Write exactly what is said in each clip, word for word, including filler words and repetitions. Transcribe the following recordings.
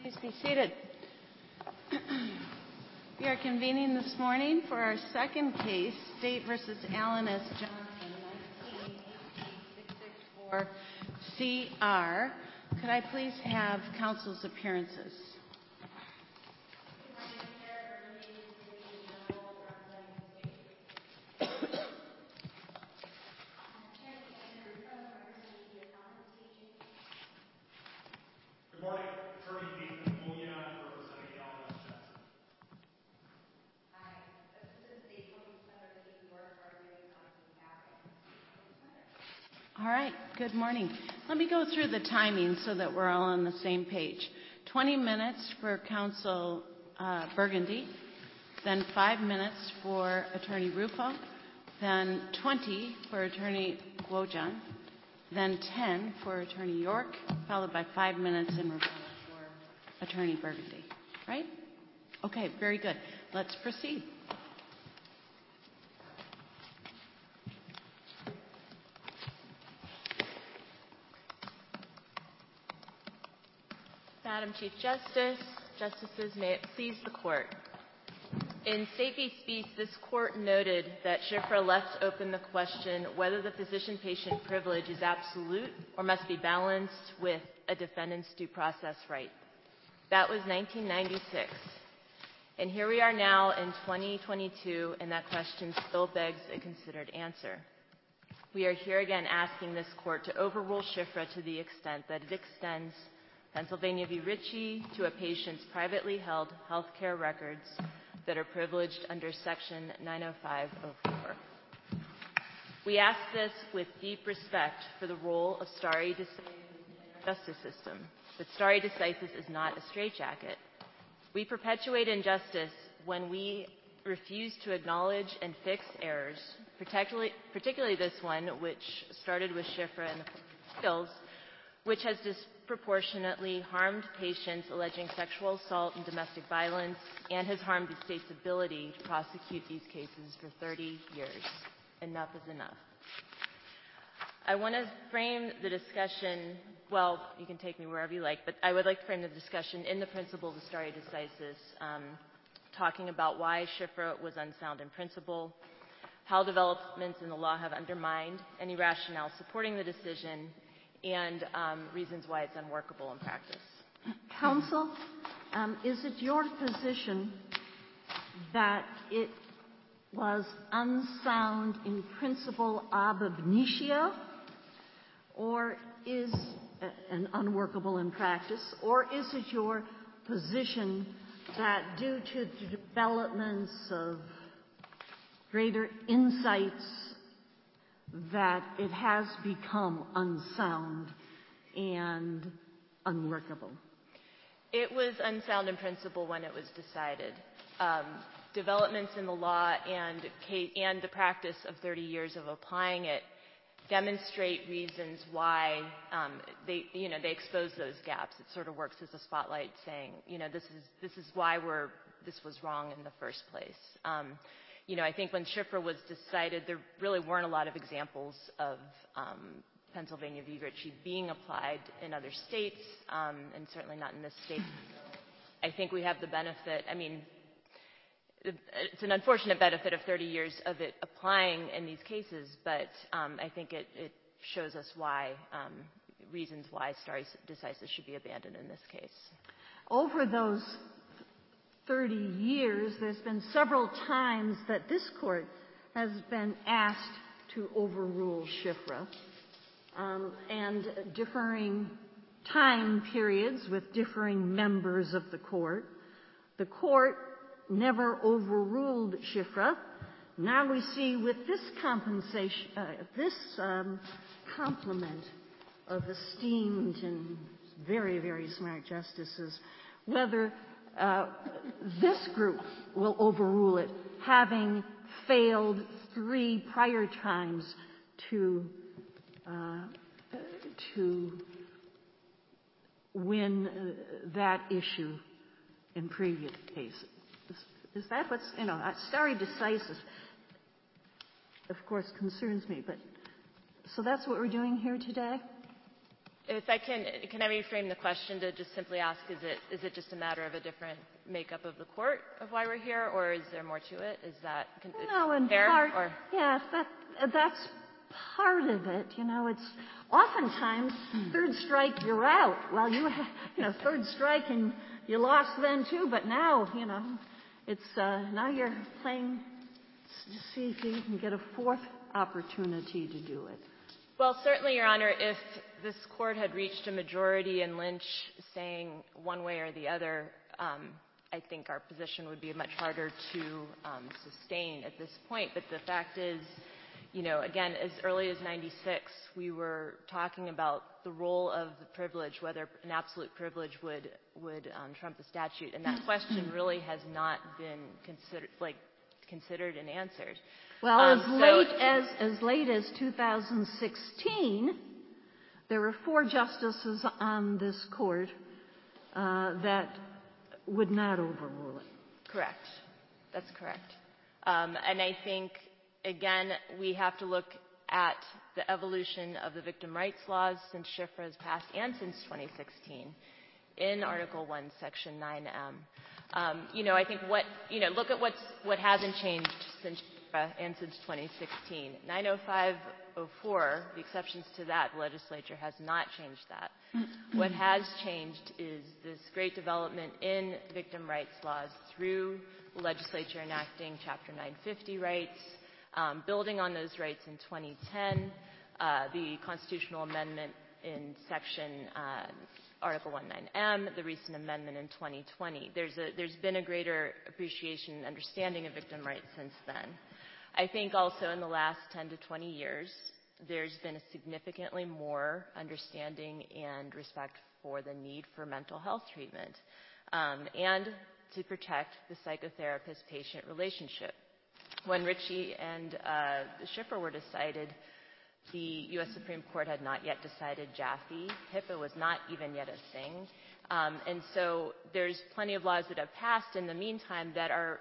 Please be seated. We are convening this morning for our second case, State versus Alan S. Johnson, nineteen eighteen six sixty-four C R. Could I please have counsel's appearances? All right, good morning. Let me go through the timing so that we're all on the same page. twenty minutes for Counsel uh, Burgundy, then five minutes for Attorney Rufo, then twenty for Attorney Wojahn, then ten for Attorney York, followed by five minutes in rebuttal for Attorney Burgundy. Right? Okay, very good. Let's proceed. Madam Chief Justice, Justices, may it please the Court. In State v. Speece, this Court noted that SHFRA left open the question whether the physician-patient privilege is absolute or must be balanced with a defendant's due process right. That was nineteen ninety-six. And here we are now in twenty twenty-two, and that question still begs a considered answer. We are here again asking this Court to overrule SHFRA to the extent that it extends Pennsylvania v. Ritchie to a patient's privately held health care records that are privileged under Section nine oh five oh four. We ask this with deep respect for the role of stare decisis in our justice system, but stare decisis is not a straitjacket. We perpetuate injustice when we refuse to acknowledge and fix errors, particularly, particularly this one, which started with SHFRA and the skills, which has disproportionately harmed patients alleging sexual assault and domestic violence and has harmed the state's ability to prosecute these cases for thirty years. Enough is enough. I want to frame the discussion, well, you can take me wherever you like, but I would like to frame the discussion in the principles of stare decisis, um, talking about why SHFRA was unsound in principle, how developments in the law have undermined any rationale supporting the decision, and um, reasons why it's unworkable in practice. Counsel, um, is it your position that it was unsound in principle ab initio, or is uh, an unworkable in practice, or is it your position that due to the developments of greater insights that it has become unsound and unworkable? It was unsound in principle when it was decided. Um, developments in the law and, and the practice of thirty years of applying it demonstrate reasons why um, they, you know, they expose those gaps. It sort of works as a spotlight saying, you know, this is, this is why we're, this was wrong in the first place. Um, You know, I think when SHFRA was decided, there really weren't a lot of examples of um, Pennsylvania v. Ritchie being applied in other states, um, and certainly not in this state. I think we have the benefit, I mean, it's an unfortunate benefit of thirty years of it applying in these cases, but um, I think it, it shows us why, um, reasons why stare decisis should be abandoned in this case. Over those thirty years, there's been several times that this Court has been asked to overrule SHFRA, um, and differing time periods with differing members of the Court. The Court never overruled SHFRA. Now we see with this compensation, uh, this um, complement of esteemed and very, very smart justices, whether Uh, this group will overrule it, having failed three prior times to uh, to win uh, that issue in previous cases. Is, is that what's, you know, stare decisis, of course, concerns me, but so that's what we're doing here today? If I can, can I reframe the question to just simply ask, is it is it just a matter of a different makeup of the court of why we're here, or is there more to it? Is that can, No, in fair? part, Or? yes, that, that's part of it. You know, it's oftentimes third strike, you're out. Well, you have, you know, third strike and you lost then too, but now, you know, it's, uh, now you're playing to see if you can get a fourth opportunity to do it. Well, certainly, Your Honor, if this court had reached a majority in Lynch saying one way or the other, um, I think our position would be much harder to um, sustain at this point. But the fact is, you know, again, as early as ninety-six, we were talking about the role of the privilege, whether an absolute privilege would would um, trump the statute, and that question really has not been considered, like, considered and answered. Well, um, as so late as as late as two thousand sixteen, there were four justices on this court uh, that would not overrule it. Correct. That's correct. Um, and I think, again, we have to look at the evolution of the victim rights laws since SHFRA has passed and since twenty sixteen in Article one, Section nine M. Um, you know, I think what, you know, look at what's, what hasn't changed since SHFRA and since twenty sixteen. nine oh five oh four, the exceptions to that, the legislature has not changed that. What has changed is this great development in victim rights laws through the legislature enacting Chapter nine fifty rights, um, building on those rights in twenty ten, uh, the constitutional amendment in Section uh, Article nineteen M, the recent amendment in twenty twenty. There's, a, there's been a greater appreciation and understanding of victim rights since then. I think also in the last ten to twenty years, there's been a significantly more understanding and respect for the need for mental health treatment um, and to protect the psychotherapist-patient relationship. When Ritchie and uh, SHFRA were decided, the U S Supreme Court had not yet decided Jaffe. HIPAA was not even yet a thing. Um, and so there's plenty of laws that have passed in the meantime that are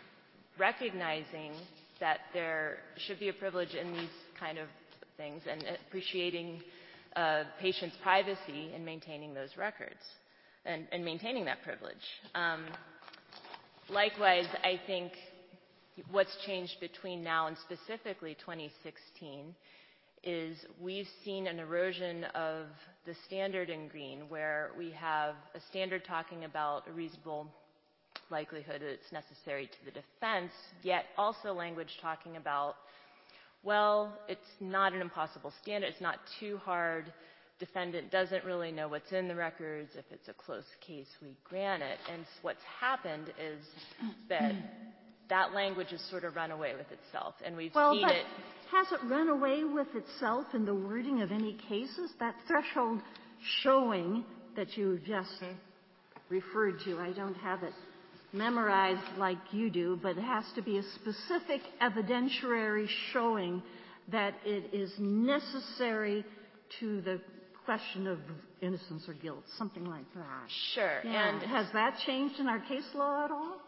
recognizing that there should be a privilege in these kind of things and appreciating uh, patients' privacy and maintaining those records and, and maintaining that privilege. Um, likewise, I think what's changed between now and specifically twenty sixteen is we've seen an erosion of the standard in Green, where we have a standard talking about a reasonable likelihood that it's necessary to the defense, yet also language talking about, well, it's not an impossible standard, it's not too hard, defendant doesn't really know what's in the records, if it's a close case, we grant it. And what's happened is that that language has sort of run away with itself, and we've well, seen but it. Has it run away with itself in the wording of any cases? That threshold showing that you just mm-hmm. referred to, I don't have it memorized like you do, but it has to be a specific evidentiary showing that it is necessary to the question of innocence or guilt, something like that. Sure. Yeah. And has that changed in our case law at all?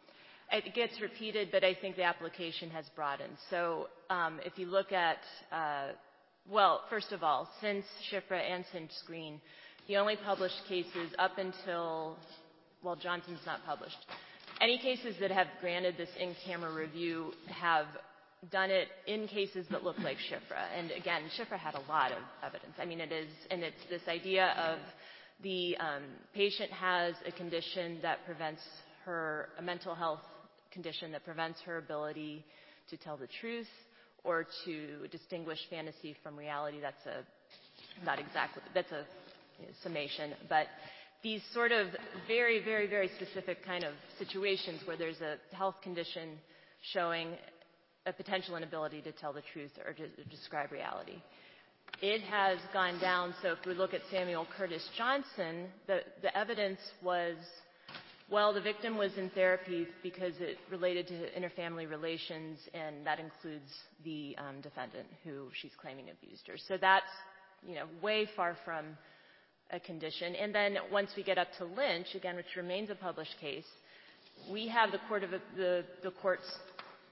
It gets repeated, but I think the application has broadened. So um, if you look at, uh, well, first of all, since SHFRA and since Green, the only published cases up until, well, Johnson's not published. Any cases that have granted this in-camera review have done it in cases that look like SHFRA. And again, SHFRA had a lot of evidence. I mean, it is, and it's this idea of the um, patient has a condition that prevents her, a mental health condition that prevents her ability to tell the truth or to distinguish fantasy from reality. That's a, not exactly, that's a you know, summation, but these sort of very, very, very specific kind of situations where there's a health condition showing a potential inability to tell the truth or to describe reality. It has gone down, so if we look at Samuel Curtis Johnson, the, the evidence was, well, the victim was in therapy because it related to interfamily relations, and that includes the um, defendant who she's claiming abused her. So that's, you know, way far from a condition. And then once we get up to Lynch, again, which remains a published case, we have the court of the, the courts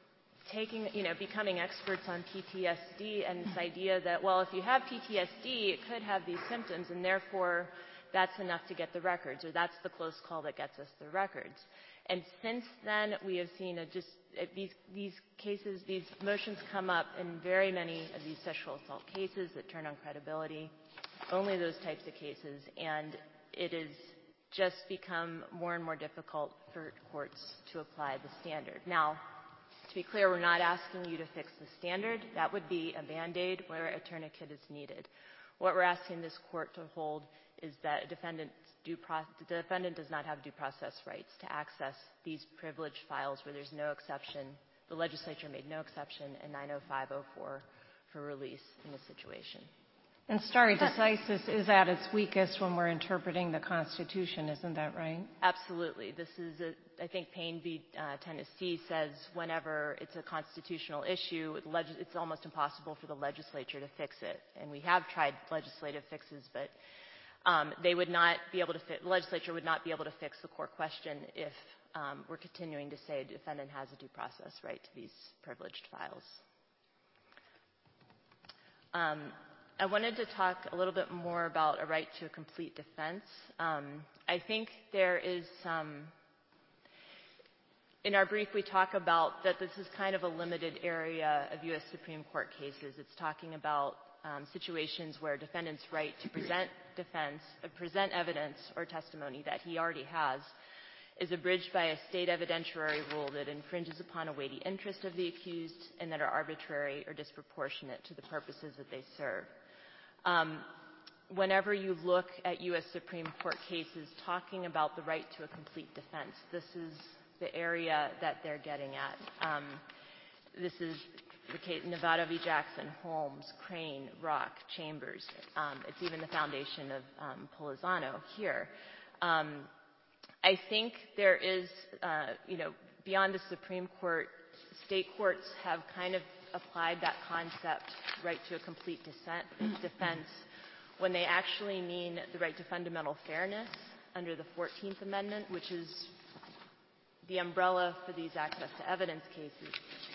taking, you know, becoming experts on P T S D and this idea that, well, if you have P T S D, it could have these symptoms, and therefore that's enough to get the records, or that's the close call that gets us the records. And since then, we have seen a just uh, these these cases, these motions come up in very many of these sexual assault cases that turn on credibility, only those types of cases, and it has just become more and more difficult for courts to apply the standard. Now, to be clear, we're not asking you to fix the standard. That would be a Band-Aid where a tourniquet is needed. What we're asking this court to hold is that a defendant's due pro- the defendant does not have due process rights to access these privileged files where there's no exception. The legislature made no exception in nine oh five oh four for release in this situation. And stare decisis is at its weakest when we're interpreting the Constitution, isn't that right? Absolutely. This is, a, I think Payne v. Uh, Tennessee says whenever it's a constitutional issue, it's almost impossible for the legislature to fix it. And we have tried legislative fixes, but um, they would not be able to fi- the legislature would not be able to fix the core question if um, we're continuing to say a defendant has a due process right to these privileged files. Um, I wanted to talk a little bit more about a right to a complete defense. Um, I think there is some, in our brief we talk about that this is kind of a limited area of U S Supreme Court cases. It's talking about um, situations where a defendant's right to present defense, uh, present evidence or testimony that he already has is abridged by a state evidentiary rule that infringes upon a weighty interest of the accused and that are arbitrary or disproportionate to the purposes that they serve. Um, whenever you look at U S Supreme Court cases talking about the right to a complete defense, this is the area that they're getting at. Um, this is the case Nevada v. Jackson, Holmes, Crane, Rock, Chambers. Um, it's even the foundation of um, Polizano here. Um, I think there is, uh, you know, beyond the Supreme Court, state courts have kind of applied that concept, right to a complete dissent, defense, when they actually mean the right to fundamental fairness under the fourteenth Amendment, which is the umbrella for these access to evidence cases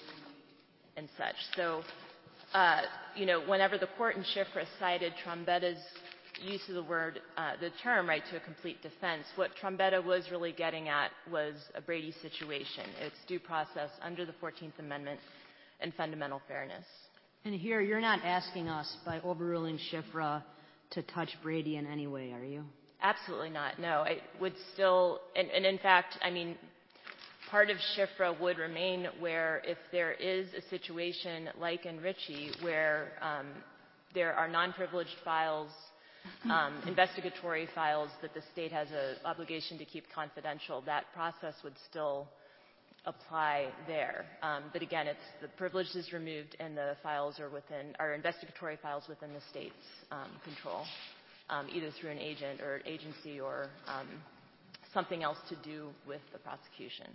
and such. So, uh, you know, whenever the court in Schifra cited Trombetta's use of the word, uh, the term right to a complete defense, what Trombetta was really getting at was a Brady situation. It's due process under the fourteenth Amendment and fundamental fairness. And here, you're not asking us, by overruling Schifra, to touch Brady in any way, are you? Absolutely not, no. I would still, and, and in fact, I mean, part of Schifra would remain where if there is a situation like in Ritchie where um, there are non-privileged files, um, investigatory files that the state has an obligation to keep confidential, that process would still apply there. Um, but again, it's the privilege is removed and the files are within, our investigatory files within the state's um, control, um, either through an agent or agency or um, something else to do with the prosecution.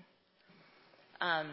Um,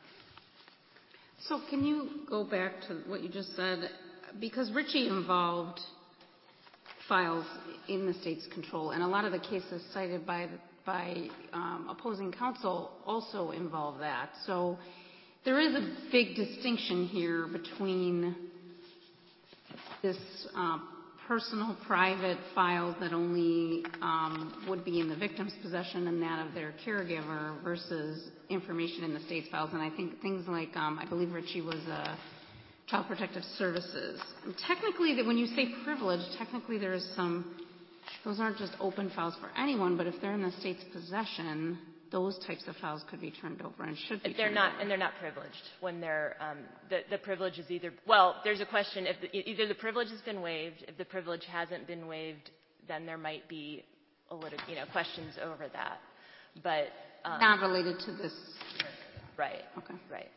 so can you go back to what you just said? Because Ritchie involved files in the state's control, and a lot of the cases cited by the by um, opposing counsel also involve that. So there is a big distinction here between this uh, personal, private files that only um, would be in the victim's possession and that of their caregiver versus information in the state's files. And I think things like, um, I believe Ritchie was uh, Child Protective Services. And technically, that when you say privilege, technically there is some, those aren't just open files for anyone, but if they're in the state's possession, those types of files could be turned over and should be they're turned not, over. And they're not privileged when they're, um, the, the privilege is either, well, there's a question, if the, either the privilege has been waived, if the privilege hasn't been waived, then there might be a little, you know, questions over that. But um, not related to this. Right. Okay. Right.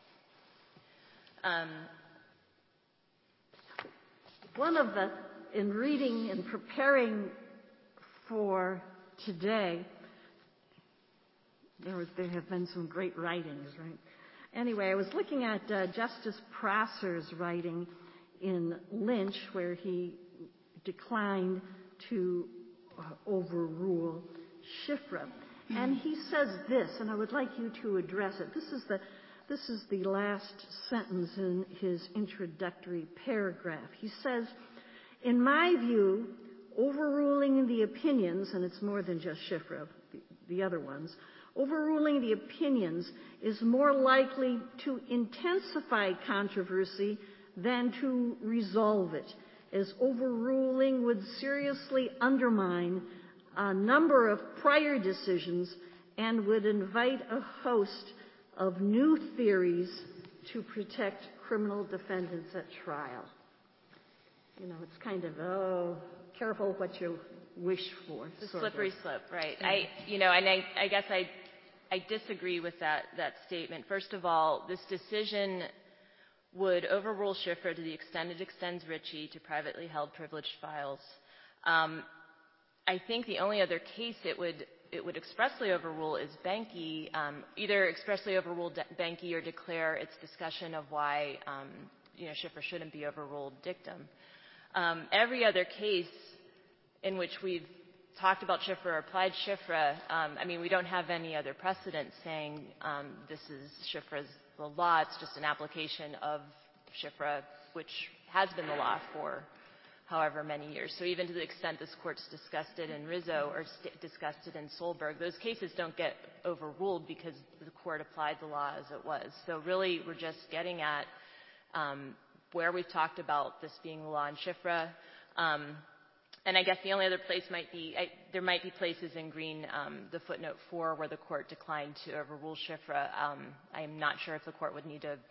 Um, One of the, in reading and preparing for today, there, was, there have been some great writings, right? Anyway, I was looking at uh, Justice Prosser's writing in Lynch, where he declined to uh, overrule Schifra. Mm-hmm. And he says this, and I would like you to address it. This is the This is the last sentence in his introductory paragraph. He says, in my view, overruling the opinions, and it's more than just Shifra, the, the other ones, overruling the opinions is more likely to intensify controversy than to resolve it, as overruling would seriously undermine a number of prior decisions and would invite a host of new theories to protect criminal defendants at trial. You know, it's kind of, oh, careful what you wish for. The slippery slope, right. Yeah. I, you know, and I, I guess I, I disagree with that, that statement. First of all, this decision would overrule Shifra to the extent it extends Ritchie to privately held privileged files. Um, I think the only other case it would it would expressly overrule is Benke, um, either expressly overrule De- Benke or declare its discussion of why um, you know Shifra shouldn't be overruled dictum. Um, every other case in which we've talked about Shifra or applied Shifra, um, I mean, we don't have any other precedent saying um, this is Shifra's the law. It's just an application of Shifra, which has been the law for however many years. So even to the extent this Court's discussed it in Rizzo or st- discussed it in Solberg, those cases don't get overruled because the Court applied the law as it was. So really we're just getting at um, where we've talked about this being the law in Shifra. Um, and I guess the only other place might be, I, there might be places in Green, um, the footnote four, where the Court declined to overrule Shifra. Um, I'm not sure if the Court would need to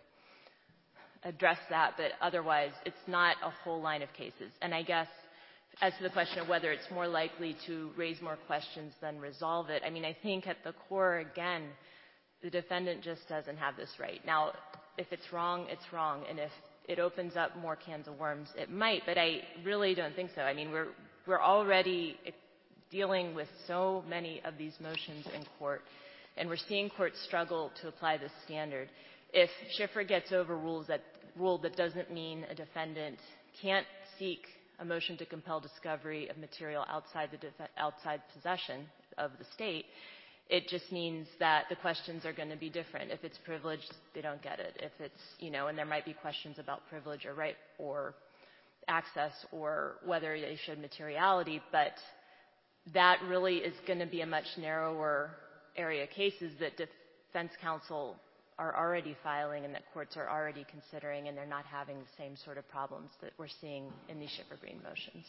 address that, but otherwise it's not a whole line of cases. And I guess as to the question of whether it's more likely to raise more questions than resolve it, I mean, I think at the core, again, the defendant just doesn't have this right. Now, if it's wrong, it's wrong. And if it opens up more cans of worms, it might, but I really don't think so. I mean, we're, we're already dealing with so many of these motions in court, and we're seeing courts struggle to apply this standard. If Shifra gets overruled, that ruled, that doesn't mean a defendant can't seek a motion to compel discovery of material outside the def- outside possession of the state. It just means that the questions are going to be different. If it's privileged, they don't get it. If it's, you know, and there might be questions about privilege or right or access or whether they showed materiality, but that really is going to be a much narrower area of cases that defense counsel are already filing and that courts are already considering, and they're not having the same sort of problems that we're seeing in these Shifra Green motions.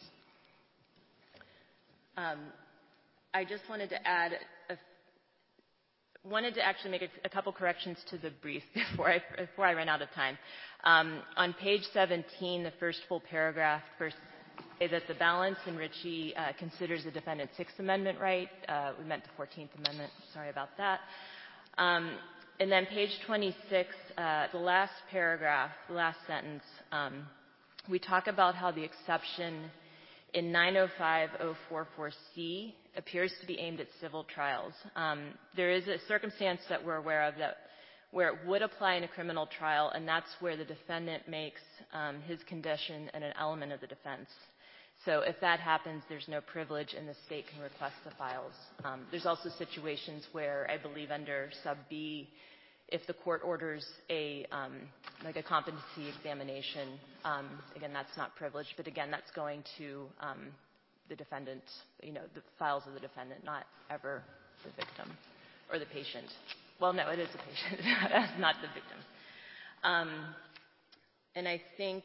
Um, I just wanted to add, a, wanted to actually make a, a couple corrections to the brief before I, before I ran out of time. Um, on page seventeen, the first full paragraph, first say that the balance in Ritchie uh, considers the defendant's Sixth Amendment right. Uh, we meant the fourteenth Amendment. Sorry about that. Um, And then page twenty-six, uh, the last paragraph, the last sentence, um, we talk about how the exception in nine oh five oh forty-four C appears to be aimed at civil trials. Um, there is a circumstance that we're aware of that where it would apply in a criminal trial, and that's where the defendant makes um, his condition an element of the defense. So if that happens, there's no privilege, and the state can request the files. Um, there's also situations where I believe under sub B, if the court orders a um, like a competency examination, um, again, that's not privileged, but again, that's going to um, the defendant, you know, the files of the defendant, not ever the victim or the patient. Well, no, it is the patient, not the victim. Um, and I think,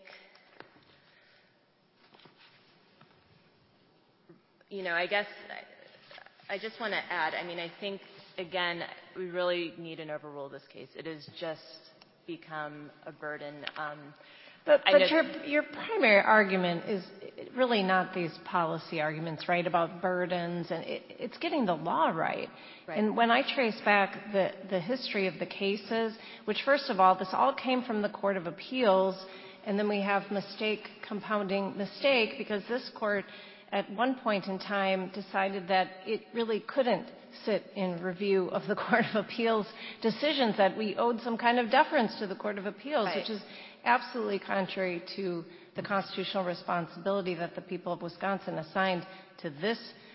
you know, I guess I, I just want to add, I mean, I think, again, we really need an overrule this case. It has just become a burden. Um, but but your, your primary argument is really not these policy arguments, right, about burdens, and it, it's getting the law right. right. And when I trace back the, the history of the cases, which, first of all, this all came from the Court of Appeals, and then we have mistake compounding mistake, because this court at one point in time decided that it really couldn't sit in review of the Court of Appeals decisions, that we owed some kind of deference to the Court of Appeals, right. which is absolutely contrary to the constitutional responsibility that the people of Wisconsin assigned to this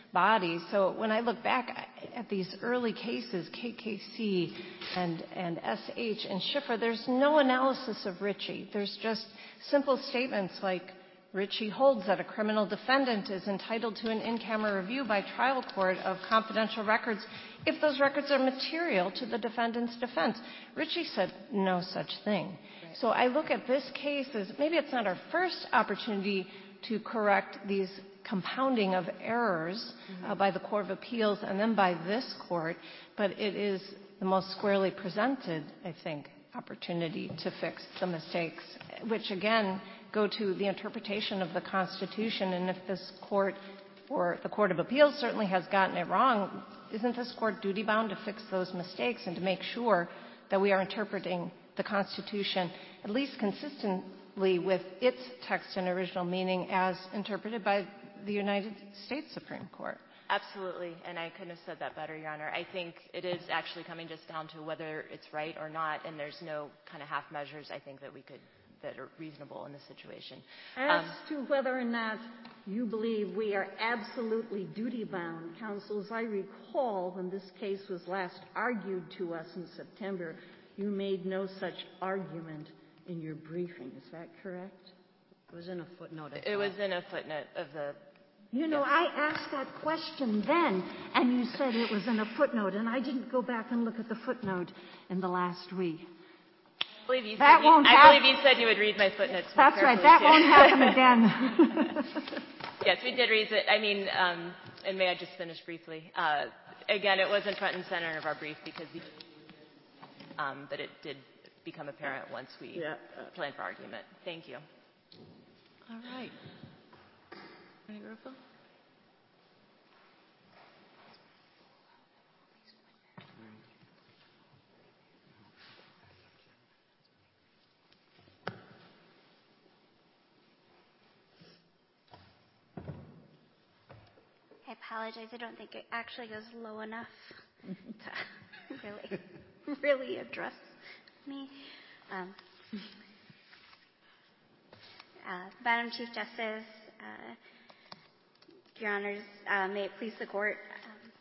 body. So when I look back at these early cases, K K C and, and S H and Schifra, there's no analysis of Ritchie. There's just simple statements like, Ritchie holds that a criminal defendant is entitled to an in-camera review by trial court of confidential records if those records are material to the defendant's defense. Ritchie said no such thing. Right. So I look at this case as maybe it's not our first opportunity to correct these compounding of errors mm-hmm. uh, by the Court of Appeals and then by this court, but it is the most squarely presented, I think, opportunity to fix the mistakes, which again go to the interpretation of the Constitution. And if this court or the Court of Appeals certainly has gotten it wrong, isn't this court duty-bound to fix those mistakes and to make sure that we are interpreting the Constitution at least consistently with its text and original meaning as interpreted by the United States Supreme Court? Absolutely, and I couldn't have said that better, Your Honor. I think it is actually coming just down to whether it's right or not, and there's no kind of half measures I think that we could that are reasonable in this situation. As um, to whether or not you believe we are absolutely duty-bound, counsels, I recall when this case was last argued to us in September, you made no such argument in your briefing. Is that correct? It was in a footnote. It was in a footnote of the... You know, yes. I asked that question then, and you said it was in a footnote, and I didn't go back and look at the footnote in the last week. I believe you, that said, you, won't I hap- believe you said you would read my footnotes more That's right. carefully, That too. won't happen again. Yes, we did read it. I mean, um, and may I just finish briefly? Uh, again, it wasn't front and center of our brief because we, um, but it did become apparent once we yeah. planned for argument. Thank you. All right. Attorney Garofalo? I apologize. I don't think it actually goes low enough to really, really address me. Um, uh, Madam Chief Justice, uh, Your Honors, uh, may it please the Court. Um,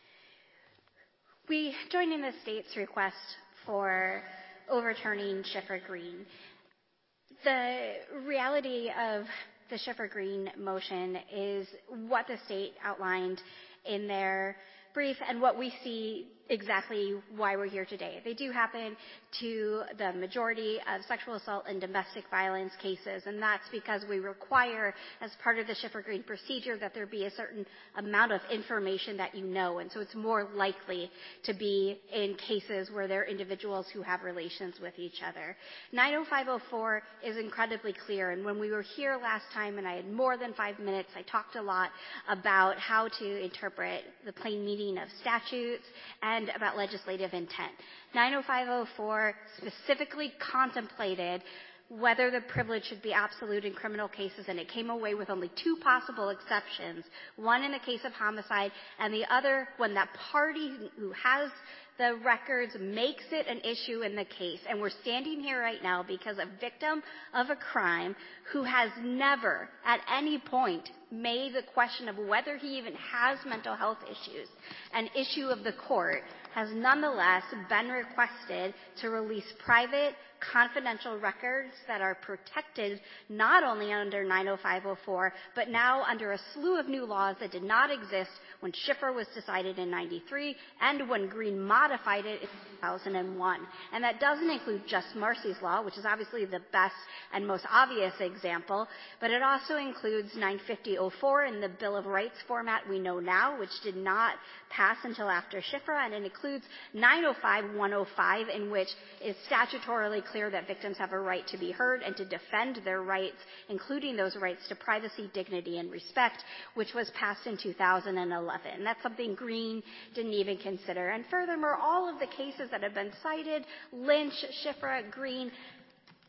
we join in the state's request for overturning Schiffer-Green. The reality of the Schiffer-Green motion is what the state outlined in their brief and what we see exactly why we're here today. They do happen to the majority of sexual assault and domestic violence cases, and that's because we require, as part of the Schiffer-Green procedure, that there be a certain amount of information that you know, and so it's more likely to be in cases where there are individuals who have relations with each other. nine oh five oh four is incredibly clear, and when we were here last time and I had more than five minutes, I talked a lot about how to interpret the plain meaning of statutes and And about legislative intent. nine oh five oh four specifically contemplated whether the privilege should be absolute in criminal cases, and it came away with only two possible exceptions, one in the case of homicide and the other when that party who has the records makes it an issue in the case. And we're standing here right now because a victim of a crime who has never at any point made the question of whether he even has mental health issues an issue of the court has nonetheless been requested to release private, confidential records that are protected not only under nine oh five oh four, but now under a slew of new laws that did not exist when Schiffer was decided in ninety-three and when Green modified it in two thousand one. And that doesn't include just Marcy's Law, which is obviously the best and most obvious example, but it also includes nine fifty oh four in the Bill of Rights format we know now, which did not pass until after Schiffer, and it includes nine oh five one oh five, in which it's statutorily clear that victims have a right to be heard and to defend their rights, including those rights to privacy, dignity, and respect, which was passed in two thousand eleven. That's something Green didn't even consider. And furthermore, all of the cases that have been cited, Lynch, Schiffer, Green,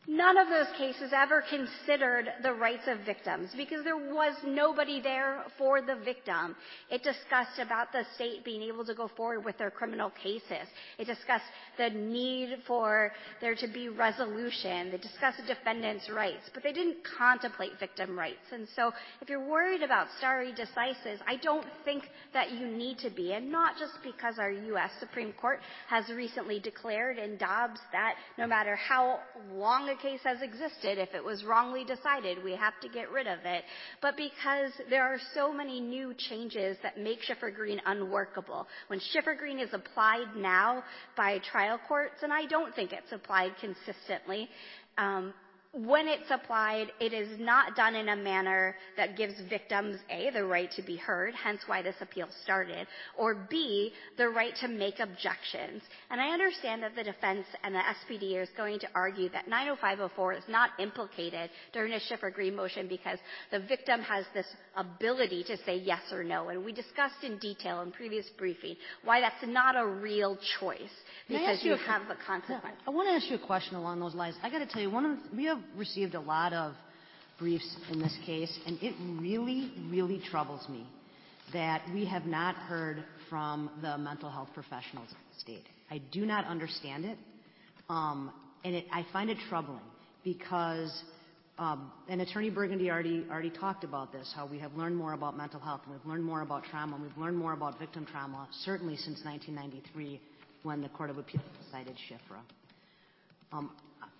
None of those cases ever considered the rights of victims because there was nobody there for the victim. It discussed about the state being able to go forward with their criminal cases. It discussed the need for there to be resolution. They discussed the defendant's rights, but they didn't contemplate victim rights. And so if you're worried about stare decisis, I don't think that you need to be, and not just because our U S Supreme Court has recently declared in Dobbs that no matter how long a case has existed, if it was wrongly decided, we have to get rid of it, but because there are so many new changes that make Schiffer-Green unworkable. When Schiffer-Green is applied now by trial courts, and I don't think it's applied consistently, um, when it's applied, it is not done in a manner that gives victims, A, the right to be heard, hence why this appeal started, or B, the right to make objections. And I understand that the defense and the S P D is going to argue that nine oh five oh four is not implicated during a Schiffer-Green motion because the victim has this ability to say yes or no. And we discussed in detail in previous briefing why that's not a real choice because you, you have the consequence. I want to ask you a question along those lines. I got to tell you, one of the, we have received a lot of briefs in this case, and it really, really troubles me that we have not heard from the mental health professionals of the state. I do not understand it, um, and it, I find it troubling because, um, and Attorney Burgundy already, already talked about this, how we have learned more about mental health, and we've learned more about trauma, and we've learned more about victim trauma, certainly since nineteen ninety-three when the Court of Appeals decided Schifra. Um,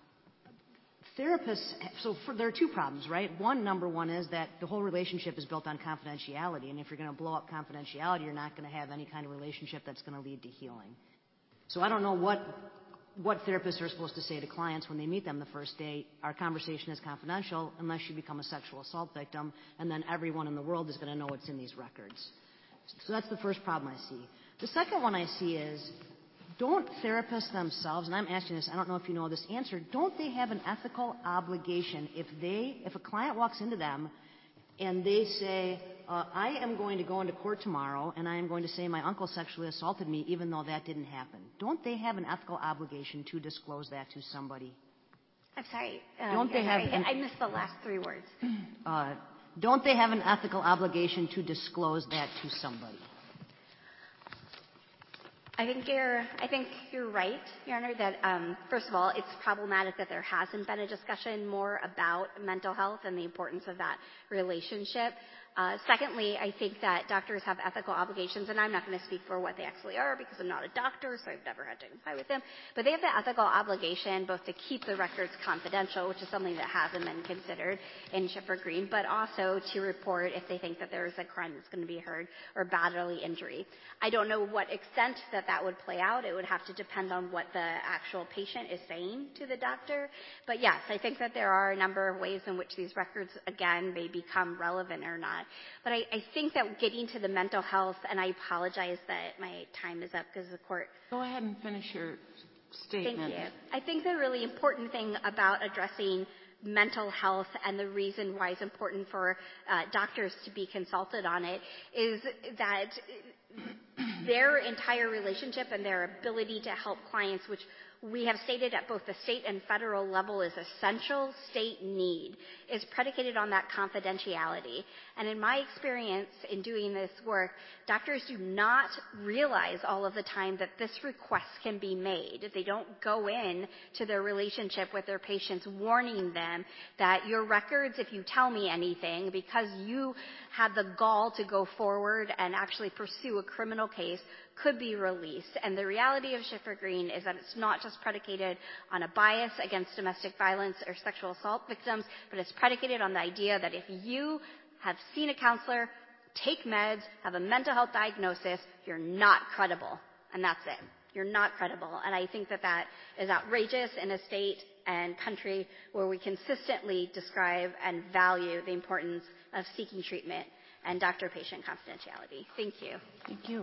Therapists, so for, there are two problems, right? One, number one is that the whole relationship is built on confidentiality, and if you're going to blow up confidentiality, you're not going to have any kind of relationship that's going to lead to healing. So I don't know what what therapists are supposed to say to clients when they meet them the first day. Our conversation is confidential unless you become a sexual assault victim, and then everyone in the world is going to know what's in these records. So that's the first problem I see. The second one I see is, don't therapists themselves, and I'm asking this, I don't know if you know this answer, don't they have an ethical obligation if they, if a client walks into them and they say, uh, I am going to go into court tomorrow and I am going to say my uncle sexually assaulted me even though that didn't happen. Don't they have an ethical obligation to disclose that to somebody? I'm sorry. Um, don't they have I, an, I missed the last three words. Uh, don't they have an ethical obligation to disclose that to somebody? I think you're, I think you're right, Your Honor, that, um, first of all, it's problematic that there hasn't been a discussion more about mental health and the importance of that relationship. Uh, secondly, I think that doctors have ethical obligations, and I'm not going to speak for what they actually are because I'm not a doctor, so I've never had to comply with them. But they have the ethical obligation both to keep the records confidential, which is something that hasn't been considered in Schiffer-Green, but also to report if they think that there is a crime that's going to be heard or bodily injury. I don't know what extent that that would play out. It would have to depend on what the actual patient is saying to the doctor. But yes, I think that there are a number of ways in which these records, again, may become relevant or not. But I, I think that getting to the mental health, and I apologize that my time is up because the court. Go ahead and finish your statement. Thank you. I think the really important thing about addressing mental health and the reason why it's important for uh, doctors to be consulted on it is that their entire relationship and their ability to help clients, which we have stated at both the state and federal level is essential state need, is predicated on that confidentiality. And in my experience in doing this work, doctors do not realize all of the time that this request can be made. They don't go in to their relationship with their patients warning them that your records, if you tell me anything, because you had the gall to go forward and actually pursue a criminal case, could be released. And the reality of Schiffer-Green is that it's not just predicated on a bias against domestic violence or sexual assault victims, but it's predicated on the idea that if you have seen a counselor, take meds, have a mental health diagnosis, you're not credible. And that's it. You're not credible. And I think that that is outrageous in a state and country where we consistently describe and value the importance of seeking treatment and doctor-patient confidentiality. Thank you. Thank you.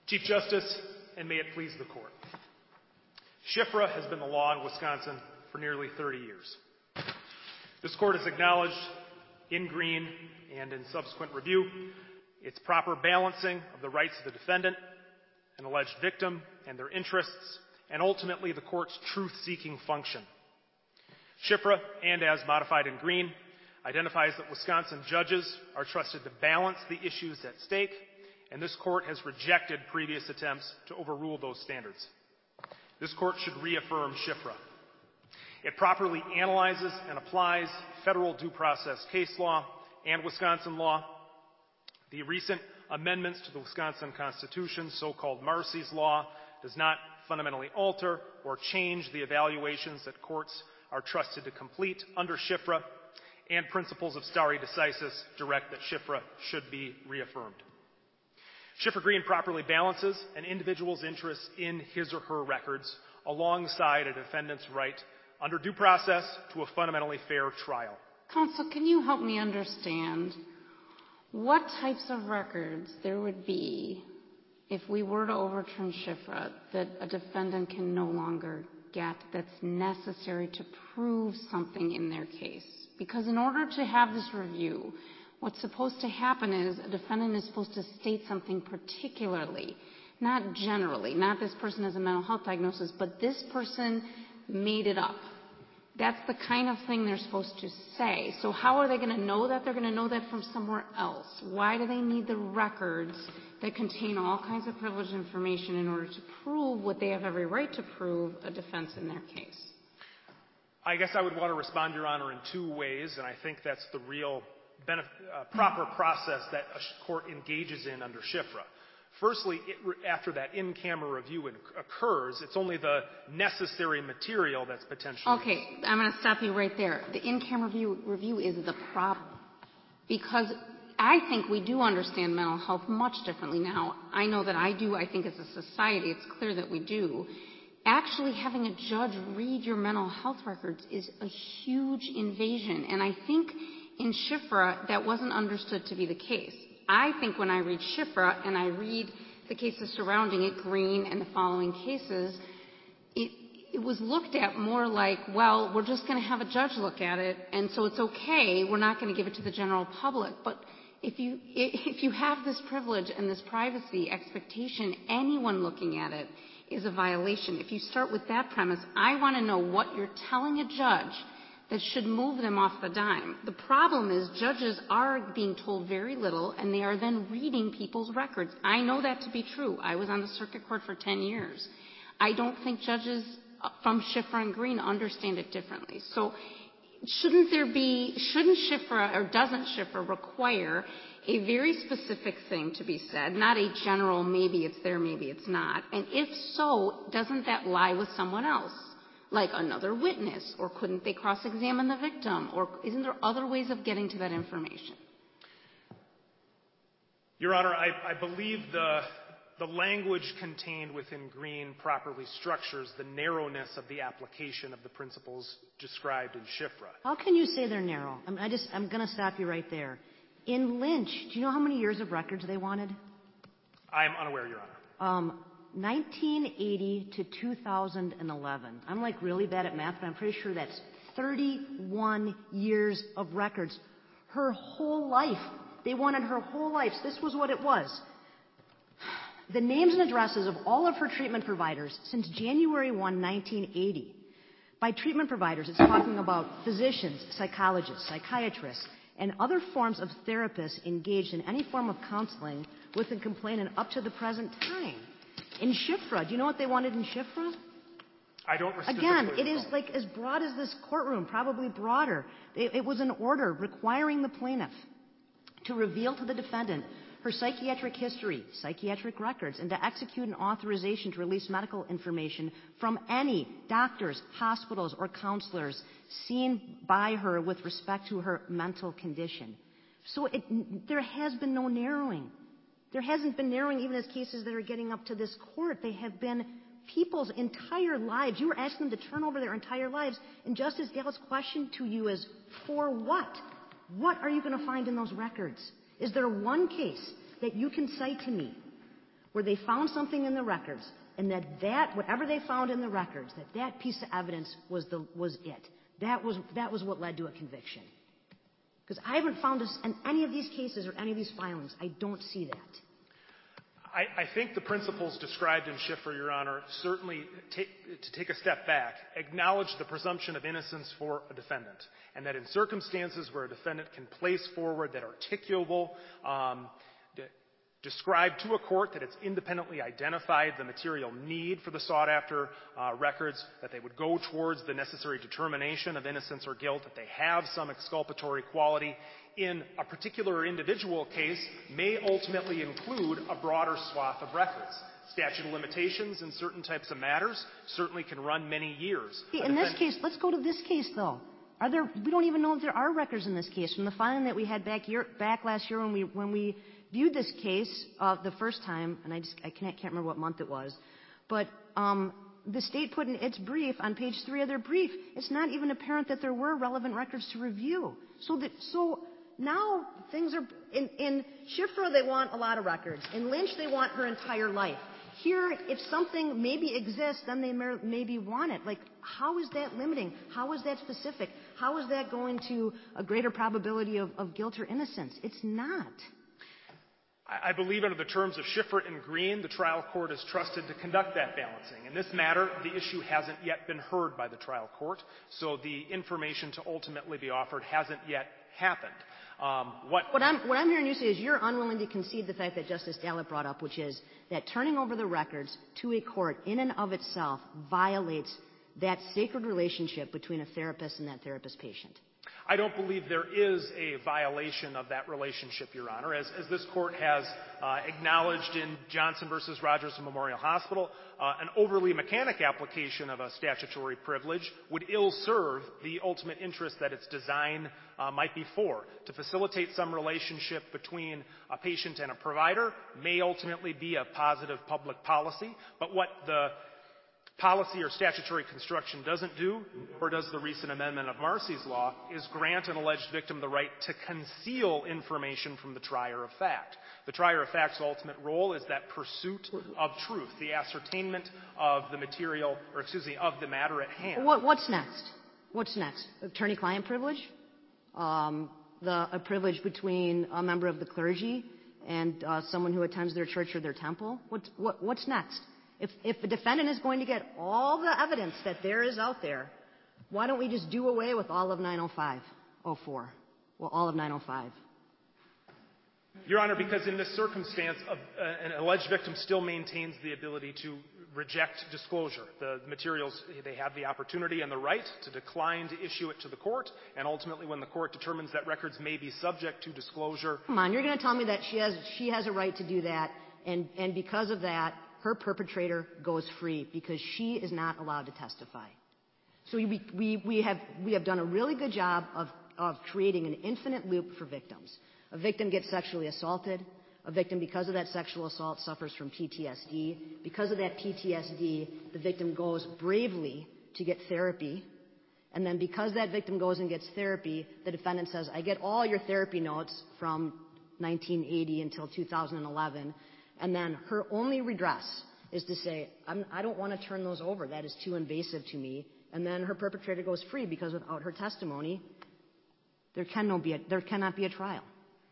Chief Justice, and may it please the Court. SHFRA has been the law in Wisconsin for nearly thirty years. This Court has acknowledged in Green and in subsequent review its proper balancing of the rights of the defendant, an alleged victim, and their interests, and ultimately the Court's truth-seeking function. SHFRA, and as modified in Green, identifies that Wisconsin judges are trusted to balance the issues at stake, and this Court has rejected previous attempts to overrule those standards. This Court should reaffirm SHFRA. It properly analyzes and applies federal due process case law and Wisconsin law. The recent amendments to the Wisconsin Constitution, so-called Marsy's Law, does not fundamentally alter or change the evaluations that courts are trusted to complete under SHFRA, and principles of stare decisis direct that SHFRA should be reaffirmed. SHFRA Green properly balances an individual's interests in his or her records alongside a defendant's right under due process to a fundamentally fair trial. Counsel, can you help me understand what types of records there would be if we were to overturn SHFRA that a defendant can no longer get that's necessary to prove something in their case? Because in order to have this review, what's supposed to happen is a defendant is supposed to state something particularly, not generally, not this person has a mental health diagnosis, but this person made it up. That's the kind of thing they're supposed to say. So how are they going to know that? They're going to know that from somewhere else. Why do they need the records that contain all kinds of privileged information in order to prove what they have every right to prove, a defense in their case? I guess I would want to respond, Your Honor, in two ways, and I think that's the real benef- uh, proper process that a court engages in under SHFRA. Firstly, it, after that in-camera review in, occurs, it's only the necessary material that's potentially... Okay, I'm going to stop you right there. The in-camera review, review is the problem. Because I think we do understand mental health much differently now. I know that I do. I think as a society, it's clear that we do. Actually having a judge read your mental health records is a huge invasion. And I think in SHFRA, that wasn't understood to be the case. I think when I read SHFRA and I read the cases surrounding it, Green and the following cases, it, it was looked at more like, well, we're just going to have a judge look at it, and so it's okay. We're not going to give it to the general public. But if you, if you have this privilege and this privacy expectation, anyone looking at it is a violation. If you start with that premise, I want to know what you're telling a judge that should move them off the dime. The problem is judges are being told very little, and they are then reading people's records. I know that to be true. I was on the circuit court for ten years. I don't think judges from SHFRA and Green understand it differently. So shouldn't there be, shouldn't SHFRA or doesn't SHFRA require a very specific thing to be said, not a general maybe it's there, maybe it's not? And if so, doesn't that lie with someone else? Like another witness, or couldn't they cross-examine the victim, or isn't there other ways of getting to that information? Your Honor, I, I believe the, the language contained within Green properly structures the narrowness of the application of the principles described in SHFRA. How can you say they're narrow? I mean, I just, I'm going to stop you right there. In Lynch, do you know how many years of records they wanted? I am unaware, Your Honor. Um, nineteen eighty to two thousand eleven. I'm like really bad at math, but I'm pretty sure that's thirty-one years of records. Her whole life. They wanted her whole life. This was what it was. The names and addresses of all of her treatment providers since January first, nineteen eighty. By treatment providers, it's talking about physicians, psychologists, psychiatrists, and other forms of therapists engaged in any form of counseling with the complainant up to the present time. In SHFRA, do you know what they wanted in SHFRA? I don't Again, it is like as broad as this courtroom, probably broader. It, it was an order requiring the plaintiff to reveal to the defendant her psychiatric history, psychiatric records, and to execute an authorization to release medical information from any doctors, hospitals, or counselors seen by her with respect to her mental condition. So it, there has been no narrowing. There hasn't been narrowing even as cases that are getting up to this court. They have been people's entire lives. You were asking them to turn over their entire lives. And Justice Dale's question to you is, for what? What are you going to find in those records? Is there one case that you can cite to me where they found something in the records, and that that, whatever they found in the records, that that piece of evidence was the, was it. That was, that was what led to a conviction. Because I haven't found this in any of these cases or any of these filings. I don't see that. I, I think the principles described in Schiffer, Your Honor, certainly take, to take a step back, acknowledge the presumption of innocence for a defendant, and that in circumstances where a defendant can place forward that articulable, um, de- describe to a court that it's independently identified the material need for the sought-after uh, records, that they would go towards the necessary determination of innocence or guilt, that they have some exculpatory quality in a particular individual case may ultimately include a broader swath of records. Statute of limitations in certain types of matters certainly can run many years. See, in this case, let's go to this case, though. Are there? We don't even know if there are records in this case from the filing that we had back year, back last year when we when we viewed this case uh, the first time, and I just I can't, can't remember what month it was, but um, the state put in its brief on page three of their brief. It's not even apparent that there were relevant records to review. So that so. Now things are, in, in Schiffer they want a lot of records. In Lynch they want her entire life. Here, if something maybe exists, then they may, maybe want it. Like, how is that limiting? How is that specific? How is that going to a greater probability of, of guilt or innocence? It's not. I believe under the terms of Schiffer and Green, the trial court is trusted to conduct that balancing. In this matter, the issue hasn't yet been heard by the trial court, so the information to ultimately be offered hasn't yet happened. Um, what, what, I'm, what I'm hearing you say is you're unwilling to concede the fact that Justice Dallett brought up, which is that turning over the records to a court in and of itself violates that sacred relationship between a therapist and that therapist patient. I don't believe there is a violation of that relationship, Your Honor. As, as this court has uh, acknowledged in Johnson versus Rogers Memorial Hospital, uh, an overly mechanic application of a statutory privilege would ill serve the ultimate interest that its design uh, might be for. To facilitate some relationship between a patient and a provider may ultimately be a positive public policy, but what the policy or statutory construction doesn't do, or does the recent amendment of Marcy's law, is grant an alleged victim the right to conceal information from the trier of fact. The trier of fact's ultimate role is that pursuit of truth, the ascertainment of the material, or excuse me, of the matter at hand. What, what's next? What's next? Attorney-client privilege? Um, the, a privilege between a member of the clergy and uh, someone who attends their church or their temple? What, what, what's next? If, if the defendant is going to get all the evidence that there is out there, why don't we just do away with all of nine oh five oh four? Well, all of nine oh five. Your Honor, because in this circumstance, uh, an alleged victim still maintains the ability to reject disclosure. The materials, they have the opportunity and the right to decline to issue it to the court, and ultimately when the court determines that records may be subject to disclosure. Come on, you're going to tell me that she has, she has a right to do that, and, and because of that, her perpetrator goes free because she is not allowed to testify. So we, we, we, have, we have done a really good job of, of creating an infinite loop for victims. A victim gets sexually assaulted. A victim, because of that sexual assault, suffers from P T S D. Because of that P T S D, the victim goes bravely to get therapy. And then because that victim goes and gets therapy, the defendant says, I get all your therapy notes from nineteen eighty until two thousand eleven. And then her only redress is to say, I'm, I don't want to turn those over. That is too invasive to me. And then her perpetrator goes free because without her testimony, there, can no be a, there cannot be a trial.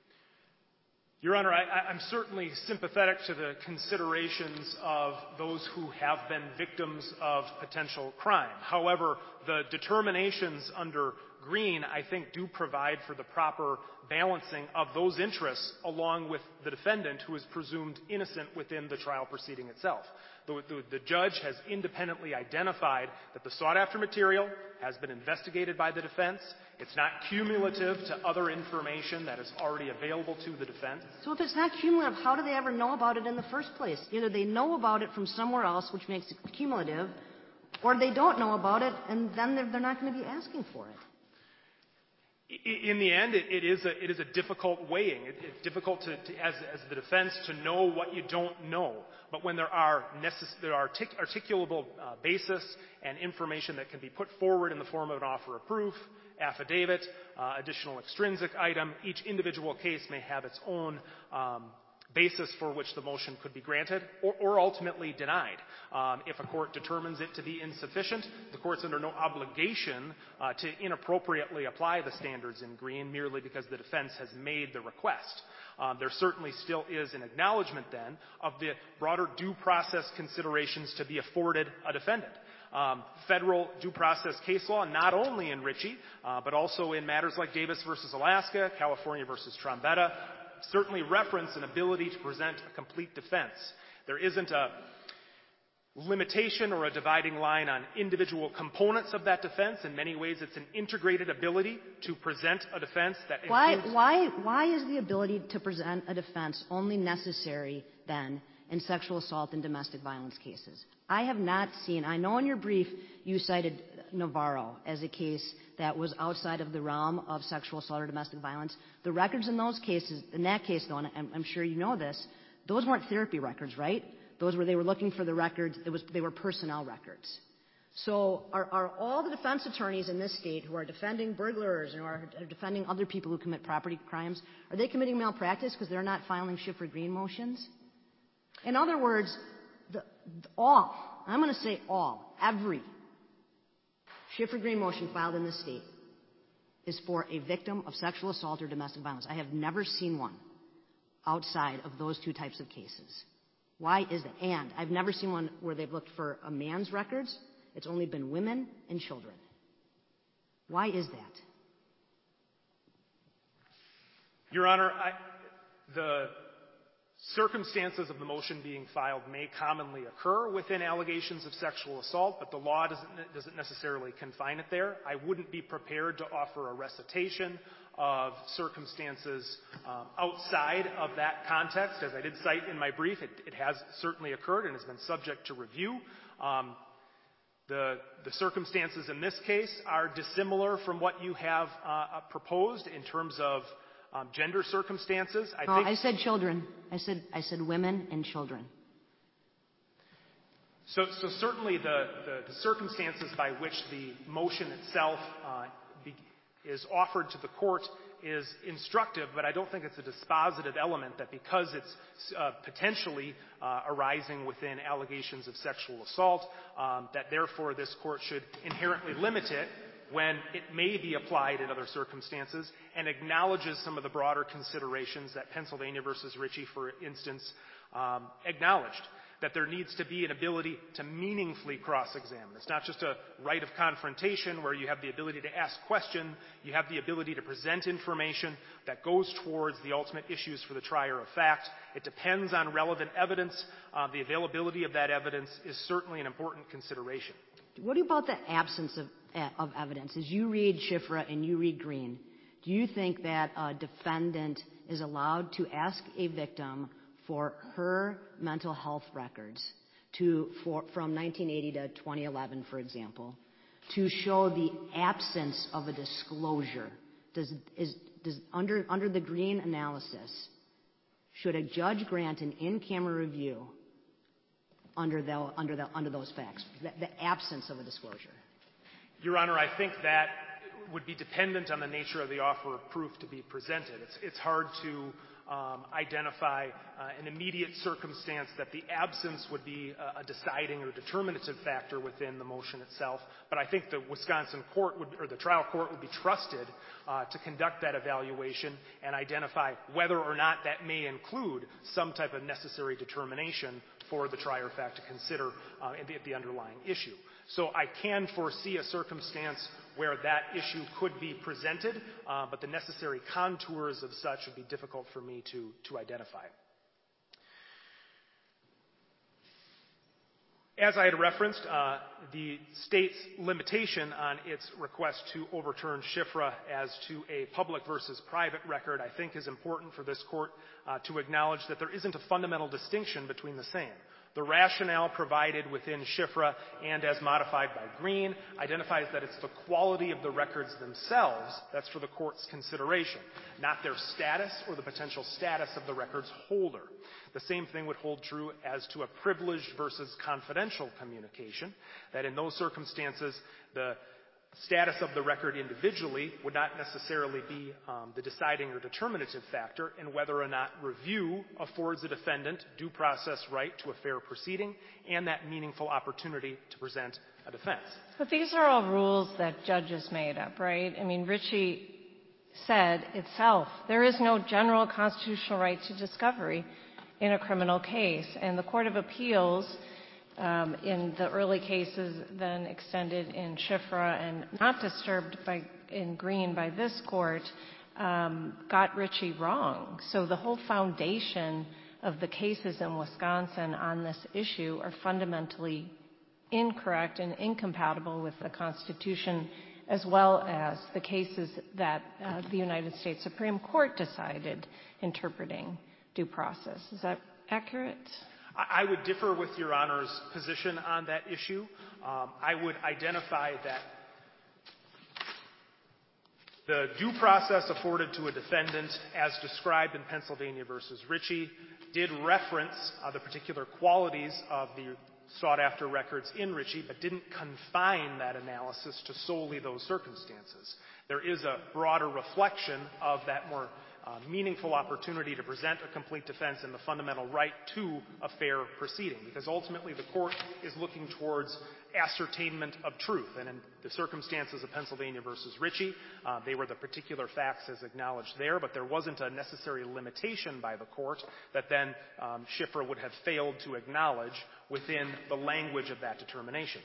Your Honor, I, I'm certainly sympathetic to the considerations of those who have been victims of potential crime. However, the determinations under Green, I think, do provide for the proper balancing of those interests along with the defendant who is presumed innocent within the trial proceeding itself. The, the, the judge has independently identified that the sought-after material has been investigated by the defense. It's not cumulative to other information that is already available to the defense. So if it's not cumulative, how do they ever know about it in the first place? Either they know about it from somewhere else, which makes it cumulative, or they don't know about it, and then they're, they're not going to be asking for it. In the end, it, it, is, a, it is a difficult weighing. It, it's difficult to, to, as, as the defense to know what you don't know. But when there are, necess- there are artic- articulable uh, basis and information that can be put forward in the form of an offer of proof, affidavit, uh, additional extrinsic item, each individual case may have its own um, basis for which the motion could be granted or, or ultimately denied. Um, if a court determines it to be insufficient, the court's under no obligation uh, to inappropriately apply the standards in Green merely because the defense has made the request. Um, there certainly still is an acknowledgement then of the broader due process considerations to be afforded a defendant. Um, federal due process case law, not only in Ritchie, uh, but also in matters like Davis versus Alaska, California versus Trombetta, certainly reference an ability to present a complete defense. There isn't a limitation or a dividing line on individual components of that defense. In many ways, it's an integrated ability to present a defense that includes... Why, why, why is the ability to present a defense only necessary, then, in sexual assault and domestic violence cases? I have not seen... I know in your brief you cited Navarro as a case that was outside of the realm of sexual assault or domestic violence. The records in those cases, in that case, though, and I'm, I'm sure you know this, those weren't therapy records, right? Those were, they were looking for the records, it was, they were personnel records. So are, are all the defense attorneys in this state who are defending burglars and who are defending other people who commit property crimes, are they committing malpractice because they're not filing Schiffer-Green motions? In other words, the, the, all, I'm going to say all, every Schiffer-Green motion filed in this state is for a victim of sexual assault or domestic violence. I have never seen one outside of those two types of cases. Why is that? And I've never seen one where they've looked for a man's records. It's only been women and children. Why is that? Your Honor, I, the circumstances of the motion being filed may commonly occur within allegations of sexual assault, but the law doesn't, doesn't necessarily confine it there. I wouldn't be prepared to offer a recitation of circumstances um, outside of that context. As I did cite in my brief, it, it has certainly occurred and has been subject to review. Um, the, the circumstances in this case are dissimilar from what you have uh, proposed in terms of um, gender circumstances. I, no, think I said children. I said I said women and children. So, so certainly the, the, the circumstances by which the motion itself uh, be, is offered to the court is instructive, but I don't think it's a dispositive element that because it's uh, potentially uh, arising within allegations of sexual assault, um, that therefore this court should inherently limit it when it may be applied in other circumstances and acknowledges some of the broader considerations that Pennsylvania versus Ritchie, for instance, um, acknowledged. That there needs to be an ability to meaningfully cross-examine. It's not just a right of confrontation where you have the ability to ask question, you have the ability to present information that goes towards the ultimate issues for the trier of fact. It depends on relevant evidence. Uh, the availability of that evidence is certainly an important consideration. What about the absence of, of evidence? As you read Schiffer and you read Green, do you think that a defendant is allowed to ask a victim for her mental health records to, for, from nineteen eighty to twenty eleven, for example, to show the absence of a disclosure? Does, is, does, under, under the Green analysis, should a judge grant an in-camera review under, the, under, the, under those facts, the, the absence of a disclosure? Your Honor, I think that would be dependent on the nature of the offer of proof to be presented. It's, it's hard to Um, identify uh, an immediate circumstance that the absence would be a, a deciding or determinative factor within the motion itself. But I think the Wisconsin court would, or the trial court would be trusted uh, to conduct that evaluation and identify whether or not that may include some type of necessary determination for the trier of fact to consider uh, at, the, at the underlying issue. So I can foresee a circumstance where that issue could be presented, uh, but the necessary contours of such would be difficult for me to, to identify. As I had referenced, uh, the state's limitation on its request to overturn Schifra as to a public versus private record, I think is important for this court uh, to acknowledge that there isn't a fundamental distinction between the same. The rationale provided within Schifra and as modified by Green identifies that it's the quality of the records themselves that's for the court's consideration, not their status or the potential status of the record's holder. The same thing would hold true as to a privileged versus confidential communication, that in those circumstances, the status of the record individually would not necessarily be um, the deciding or determinative factor in whether or not review affords a defendant due process right to a fair proceeding and that meaningful opportunity to present a defense. But these are all rules that judges made up, right? I mean, Ritchie said itself, there is no general constitutional right to discovery in a criminal case. And the Court of Appeals, um, in the early cases then extended in Schifra and not disturbed by, in Green by this court, um, got Ritchie wrong. So the whole foundation of the cases in Wisconsin on this issue are fundamentally incorrect and incompatible with the Constitution, as well as the cases that uh, the United States Supreme Court decided interpreting due process. Is that accurate? I would differ with Your Honor's position on that issue. Um, I would identify that the due process afforded to a defendant, as described in Pennsylvania versus Ritchie, did reference uh, the particular qualities of the sought-after records in Ritchie, but didn't confine that analysis to solely those circumstances. There is a broader reflection of that more uh, meaningful opportunity to present a complete defense and the fundamental right to a fair proceeding, because ultimately the court is looking towards ascertainment of truth. And in the circumstances of Pennsylvania versus Ritchie, uh, they were the particular facts as acknowledged there, but there wasn't a necessary limitation by the court that then um, Schifra would have failed to acknowledge within the language of that determination.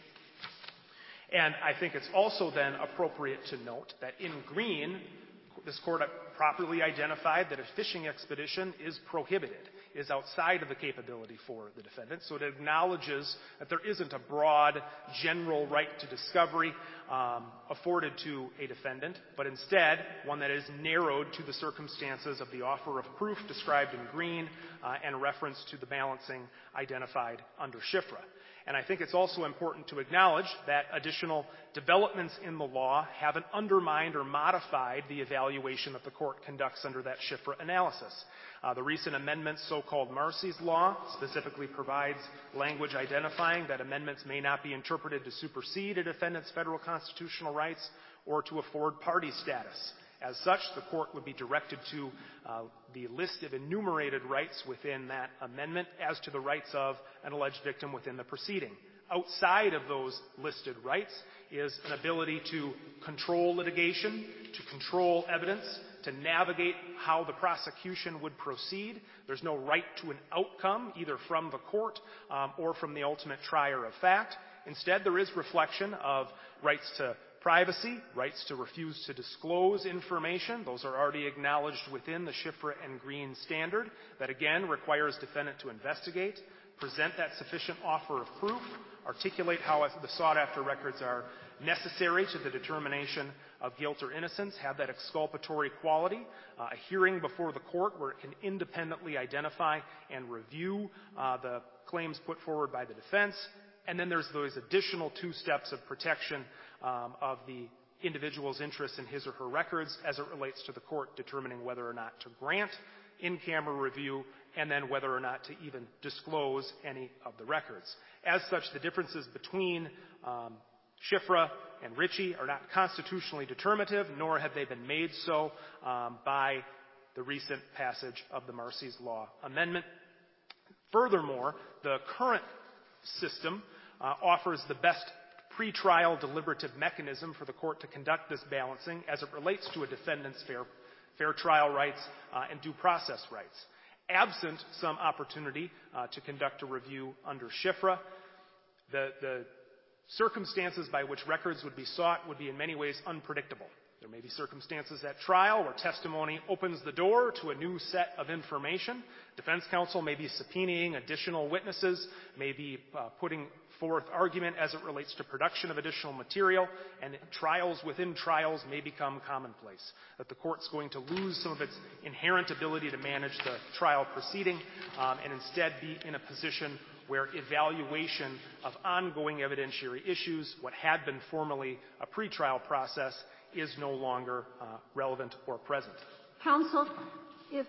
And I think it's also then appropriate to note that in Green, this court properly identified that a fishing expedition is prohibited, is outside of the capability for the defendant. So it acknowledges that there isn't a broad, general right to discovery um, afforded to a defendant, but instead one that is narrowed to the circumstances of the offer of proof described in Green uh, and reference to the balancing identified under Schifra. And I think it's also important to acknowledge that additional developments in the law haven't undermined or modified the evaluation that the court conducts under that Schifra analysis. Uh, the recent amendments, so-called Marcy's Law, specifically provides language identifying that amendments may not be interpreted to supersede a defendant's federal constitutional rights or to afford party status. As such, the court would be directed to uh, the list of enumerated rights within that amendment as to the rights of an alleged victim within the proceeding. Outside of those listed rights is an ability to control litigation, to control evidence, to navigate how the prosecution would proceed. There's no right to an outcome, either from the court um, or from the ultimate trier of fact. Instead, there is reflection of rights to privacy, rights to refuse to disclose information. Those are already acknowledged within the Schifra and Green standard that, again, requires defendant to investigate, present that sufficient offer of proof, articulate how the sought-after records are necessary to the determination of guilt or innocence, have that exculpatory quality, uh, a hearing before the court where it can independently identify and review uh, the claims put forward by the defense. And then there's those additional two steps of protection um, of the individual's interest in his or her records as it relates to the court determining whether or not to grant in-camera review and then whether or not to even disclose any of the records. As such, the differences between um, Schifra and Ritchie are not constitutionally determinative, nor have they been made so um, by the recent passage of the Marcy's Law Amendment. Furthermore, the current system uh, offers the best pretrial deliberative mechanism for the court to conduct this balancing as it relates to a defendant's fair, fair trial rights uh, and due process rights. Absent some opportunity uh, to conduct a review under Schifra, the, the circumstances by which records would be sought would be in many ways unpredictable. There may be circumstances at trial where testimony opens the door to a new set of information. Defense counsel may be subpoenaing additional witnesses, may be uh, putting forth argument as it relates to production of additional material, and trials within trials may become commonplace. That the court's going to lose some of its inherent ability to manage the trial proceeding um, and instead be in a position where evaluation of ongoing evidentiary issues, what had been formerly a pretrial process, is no longer uh, relevant or present. Counsel, if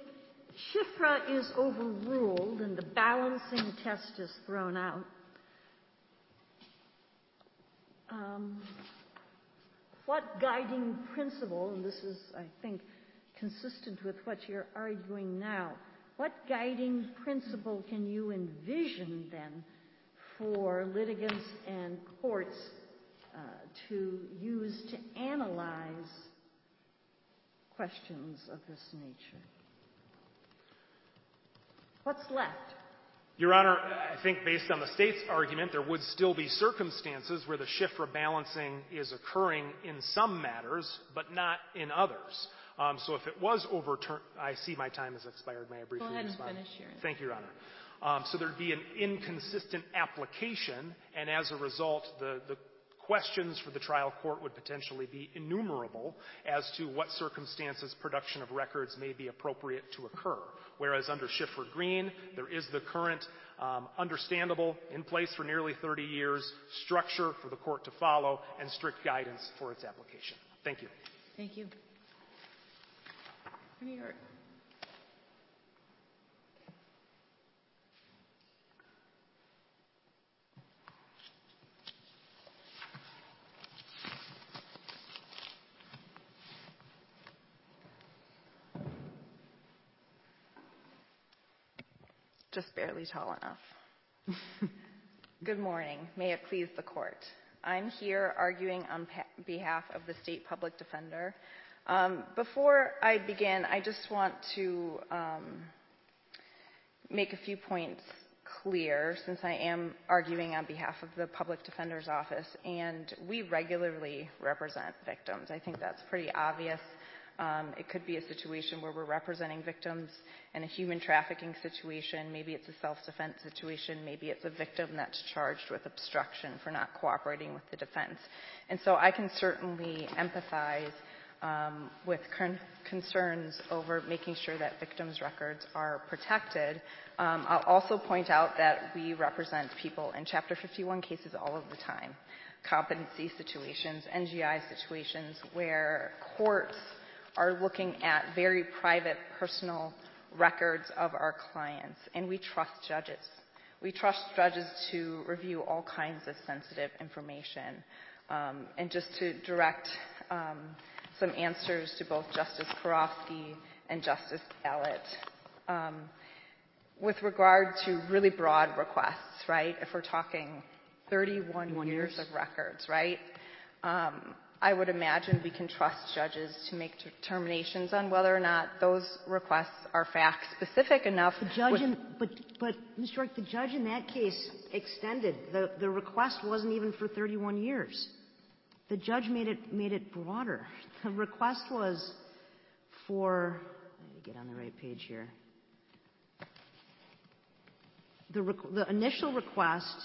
Schifra is overruled and the balancing test is thrown out, um, what guiding principle, and this is, I think, consistent with what you're arguing now, what guiding principle can you envision then for litigants and courts uh, to use to analyze questions of this nature? What's left? Your Honor, I think based on the state's argument, there would still be circumstances where the SHFRA balancing is occurring in some matters, but not in others. Um, so if it was overturned, I see my time has expired. May I briefly respond? Go ahead and finish your. Thank you, Your Honor. Um, so there'd be an inconsistent application, and as a result, the, the questions for the trial court would potentially be innumerable as to what circumstances production of records may be appropriate to occur. Whereas under SHFRA Green, there is the current um, understandable, in place for nearly thirty years, structure for the court to follow and strict guidance for its application. Thank you. Thank you. New York. Just barely tall enough. Good morning. May it please the court. I'm here arguing on behalf of the State Public Defender. Um, before I begin, I just want to um, make a few points clear, since I am arguing on behalf of the Public Defender's Office, and we regularly represent victims. I think that's pretty obvious. Um, it could be a situation where we're representing victims in a human trafficking situation. Maybe it's a self-defense situation. Maybe it's a victim that's charged with obstruction for not cooperating with the defense. And so I can certainly empathize um, with con- concerns over making sure that victims' records are protected. Um, I'll also point out that we represent people in Chapter fifty-one cases all of the time, competency situations, N G I situations, where courts are looking at very private, personal records of our clients, and we trust judges. We trust judges to review all kinds of sensitive information. Um, and just to direct um, some answers to both Justice Karofsky and Justice Gallant, um, with regard to really broad requests, right? If we're talking thirty-one years, years of records, right? Um, I would imagine we can trust judges to make determinations on whether or not those requests are fact-specific enough. The judge, in, but, but, Mister York, the judge in that case extended. The, the request wasn't even for thirty-one years. The judge made it, made it broader. The request was for, I need to get on the right page here. The, rec- the initial request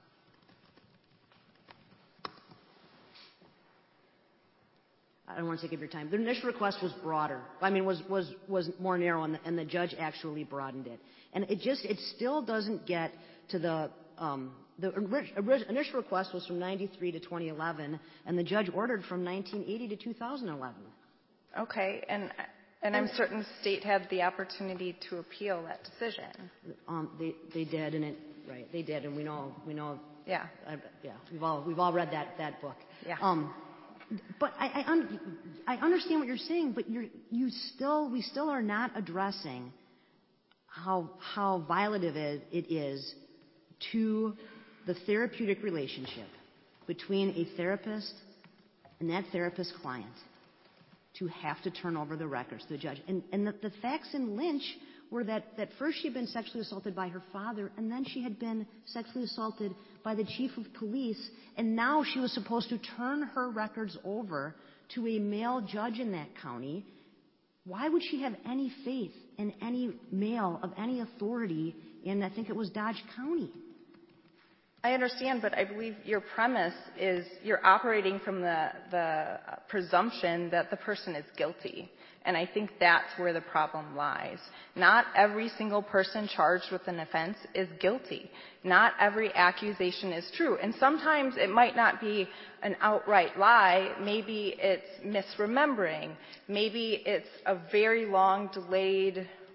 I don't want to take up your time. The initial request was broader. I mean, was was was more narrow, and the, and the judge actually broadened it. And it just it still doesn't get to the um, the initial request was from ninety-three to twenty eleven, and the judge ordered from nineteen eighty to two thousand eleven. Okay, and and I'm certain the state had the opportunity to appeal that decision. Um, they they did, and it right they did, and we know we know. Yeah. Uh, yeah. We've all we've all read that that book. Yeah. Um, But I, I, un- I understand what you're saying, but you're, you still, we still are not addressing how, how violative it, it is to the therapeutic relationship between a therapist and that therapist's client to have to turn over the records to the judge. And, and the, the facts in Lynch were that, that first she had been sexually assaulted by her father, and then she had been sexually assaulted by the chief of police, and now she was supposed to turn her records over to a male judge in that county. Why would she have any faith in any male of any authority in, I think it was Dodge County? I understand, but I believe your premise is you're operating from the, the presumption that the person is guilty. And I think that's where the problem lies. Not every single person charged with an offense is guilty. Not every accusation is true. And sometimes it might not be an outright lie. Maybe it's misremembering. Maybe it's a very long delayed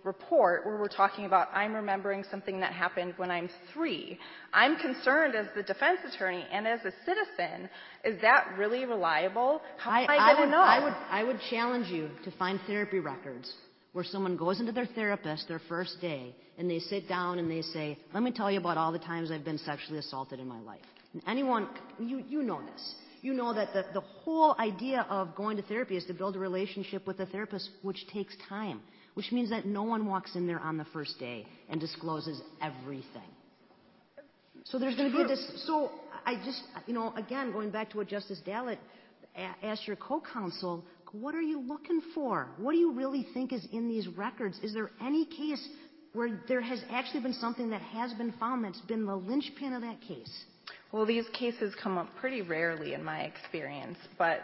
report where we're talking about I'm remembering something that happened when I'm three. I'm concerned as the defense attorney and as a citizen, is that really reliable? How am I, I going to know? I would, I would challenge you to find therapy records where someone goes into their therapist their first day and they sit down and they say, let me tell you about all the times I've been sexually assaulted in my life. And anyone, you, you know this. You know that the, the whole idea of going to therapy is to build a relationship with the therapist, which takes time, which means that no one walks in there on the first day and discloses everything. So there's going to be this. So I just, you know, again, going back to what Justice Dallett asked your co-counsel, what are you looking for? What do you really think is in these records? Is there any case where there has actually been something that has been found that's been the linchpin of that case? Well, these cases come up pretty rarely in my experience, but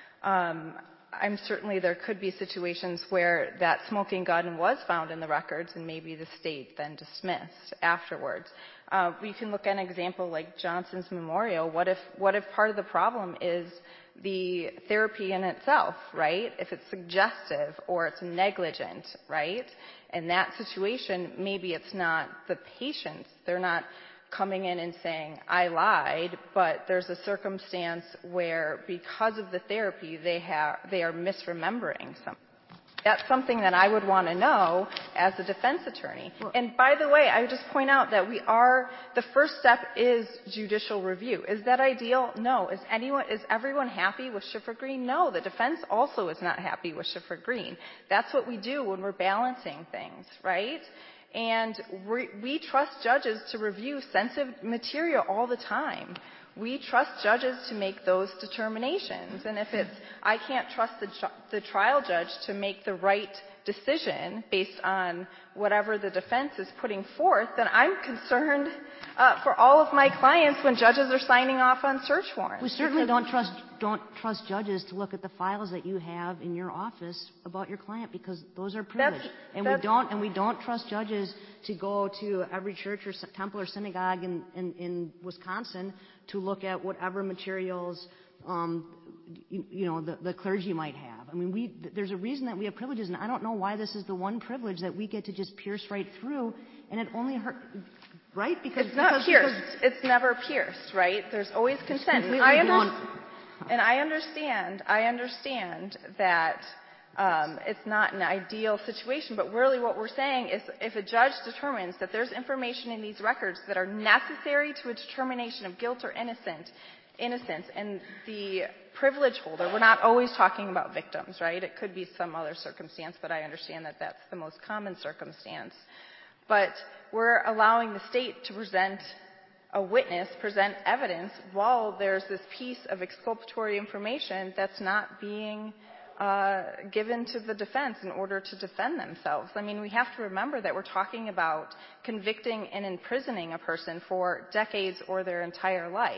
um, I'm certainly there could be situations where that smoking gun was found in the records and maybe the state then dismissed afterwards. Uh, we can look at an example like Johnson's Memorial. What if, what if part of the problem is the therapy in itself, right? If it's suggestive or it's negligent, right? In that situation, maybe it's not the patients. They're not coming in and saying, I lied, but there's a circumstance where because of the therapy, they, have, they are misremembering something. That's something that I would want to know as a defense attorney. And by the way, I would just point out that we are, the first step is judicial review. Is that ideal? No. Is anyone, is everyone happy with Schiffer-Green? No. The defense also is not happy with Schiffer-Green. That's what we do when we're balancing things, right? And we, we trust judges to review sensitive material all the time. We trust judges to make those determinations. And if it's, I can't trust the, the trial judge to make the right decision based on whatever the defense is putting forth, then I'm concerned uh, for all of my clients when judges are signing off on search warrants. We certainly don't trust don't trust judges to look at the files that you have in your office about your client because those are privileged. That's, and that's, we don't and we don't trust judges to go to every church or temple or synagogue in, in, in Wisconsin to look at whatever materials um, you, you know the, the clergy might have. I mean, we there's a reason that we have privileges, and I don't know why this is the one privilege that we get to just pierce right through, and it only hurt. Right? Because it's not because, pierced. Because it's never pierced, right? There's always consent. And I, under- and I understand. I understand that um, it's not an ideal situation, but really what we're saying is, if a judge determines that there's information in these records that are necessary to a determination of guilt or innocent, innocence, and the privilege holder, we're not always talking about victims, right? It could be some other circumstance, but I understand that that's the most common circumstance. But we're allowing the state to present a witness, present evidence, while there's this piece of exculpatory information that's not being uh, given to the defense in order to defend themselves. I mean, we have to remember that we're talking about convicting and imprisoning a person for decades or their entire life.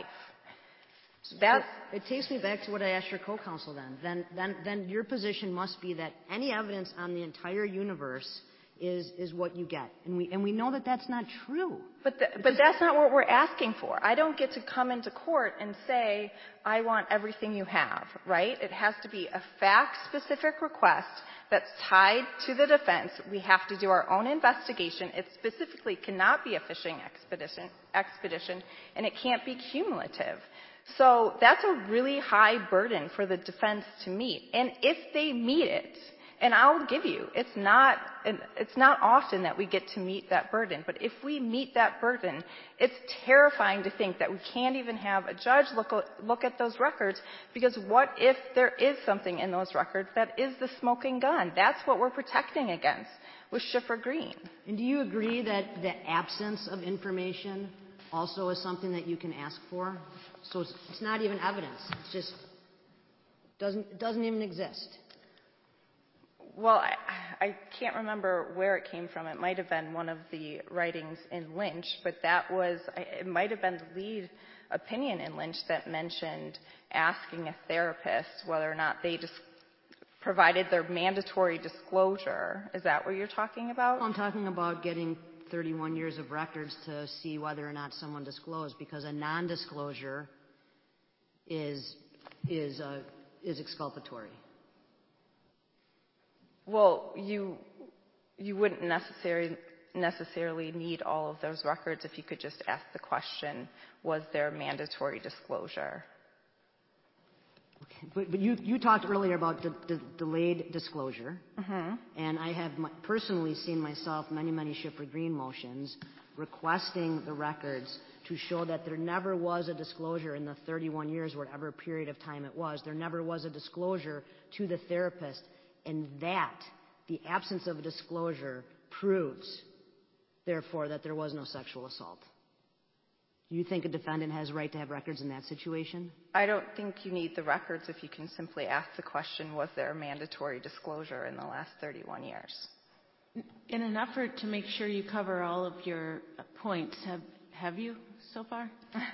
That it takes me back to what I asked your co-counsel then. Then, then, then your position must be that any evidence on the entire universe is is what you get, and we and we know that that's not true. But the, but that's not what we're asking for. I don't get to come into court and say I want everything you have, right? It has to be a fact-specific request that's tied to the defense. We have to do our own investigation. It specifically cannot be a fishing expedition, expedition, and it can't be cumulative. So that's a really high burden for the defense to meet. And if they meet it, and I'll give you, it's not, it's not often that we get to meet that burden, but if we meet that burden, it's terrifying to think that we can't even have a judge look, look at those records, because what if there is something in those records that is the smoking gun? That's what we're protecting against with Schiffer-Green. And do you agree that the absence of information also is something that you can ask for? So it's, it's not even evidence. It's just doesn't, it doesn't even exist. Well, I, I can't remember where it came from. It might have been one of the writings in Lynch, but that was, it might have been the lead opinion in Lynch that mentioned asking a therapist whether or not they just provided their mandatory disclosure. Is that what you're talking about? I'm talking about getting thirty-one years of records to see whether or not someone disclosed, because a non-disclosure is, is, uh, is exculpatory. Well, you, you wouldn't necessarily necessarily need all of those records if you could just ask the question, was there mandatory disclosure? Okay. But, but you, you talked earlier about de- de- delayed disclosure, Mm-hmm. and I have my, personally seen myself many, many Schiffer Green motions requesting the records to show that there never was a disclosure in the thirty-one years, whatever period of time it was, there never was a disclosure to the therapist, and that, the absence of a disclosure, proves, therefore, that there was no sexual assault. Do you think a defendant has a right to have records in that situation? I don't think you need the records if you can simply ask the question, was there a mandatory disclosure in the last thirty-one years? In an effort to make sure you cover all of your points, have, have you so far?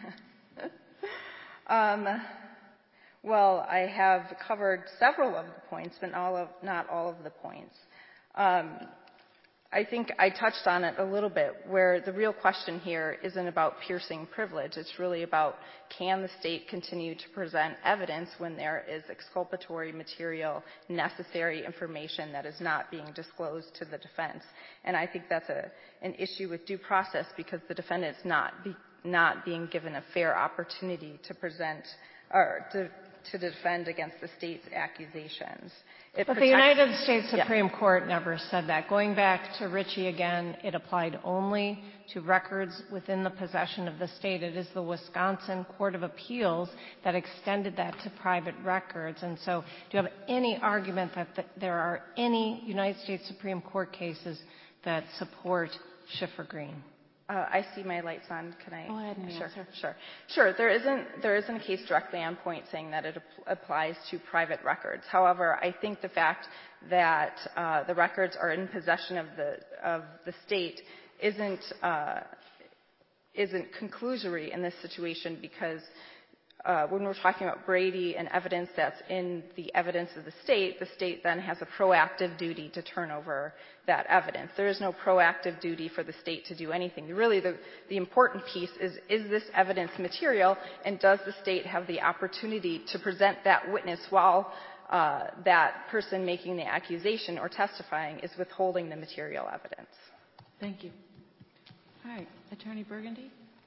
um, well, I have covered several of the points, but all of, not all of the points. Um, I think I touched on it a little bit, where the real question here isn't about piercing privilege. It's really about, can the state continue to present evidence when there is exculpatory material, necessary information that is not being disclosed to the defense? And I think that's a, an issue with due process, because the defendant's not be, not being given a fair opportunity to present or to, to defend against the state's accusations. It but protects, the United States Supreme yeah. Court never said that. Going back to Ritchie again, it applied only to records within the possession of the state. It is the Wisconsin Court of Appeals that extended that to private records. And so do you have any argument that th- there are any United States Supreme Court cases that support Schiffer Green? Uh, I see my lights on. Can I? Go ahead and sure, answer. Sure. Sure. There isn't there isn't a case directly on point saying that it ap- applies to private records. However, I think the fact that uh, the records are in possession of the of the state isn't uh, isn't conclusory in this situation, because Uh, when we're talking about Brady and evidence that's in the evidence of the state, the state then has a proactive duty to turn over that evidence. There is no proactive duty for the state to do anything. Really, the, the important piece is, is this evidence material, and does the state have the opportunity to present that witness while uh, that person making the accusation or testifying is withholding the material evidence? Thank you. All right, Attorney Burgundy.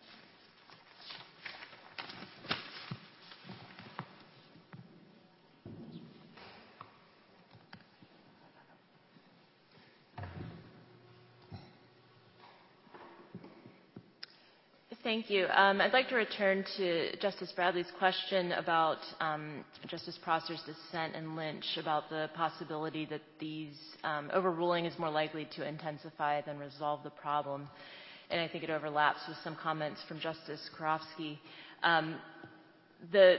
Thank you. Um, I'd like to return to Justice Bradley's question about um, Justice Prosser's dissent in Lynch about the possibility that these um, overruling is more likely to intensify than resolve the problem. And I think it overlaps with some comments from Justice Karofsky. Um, the,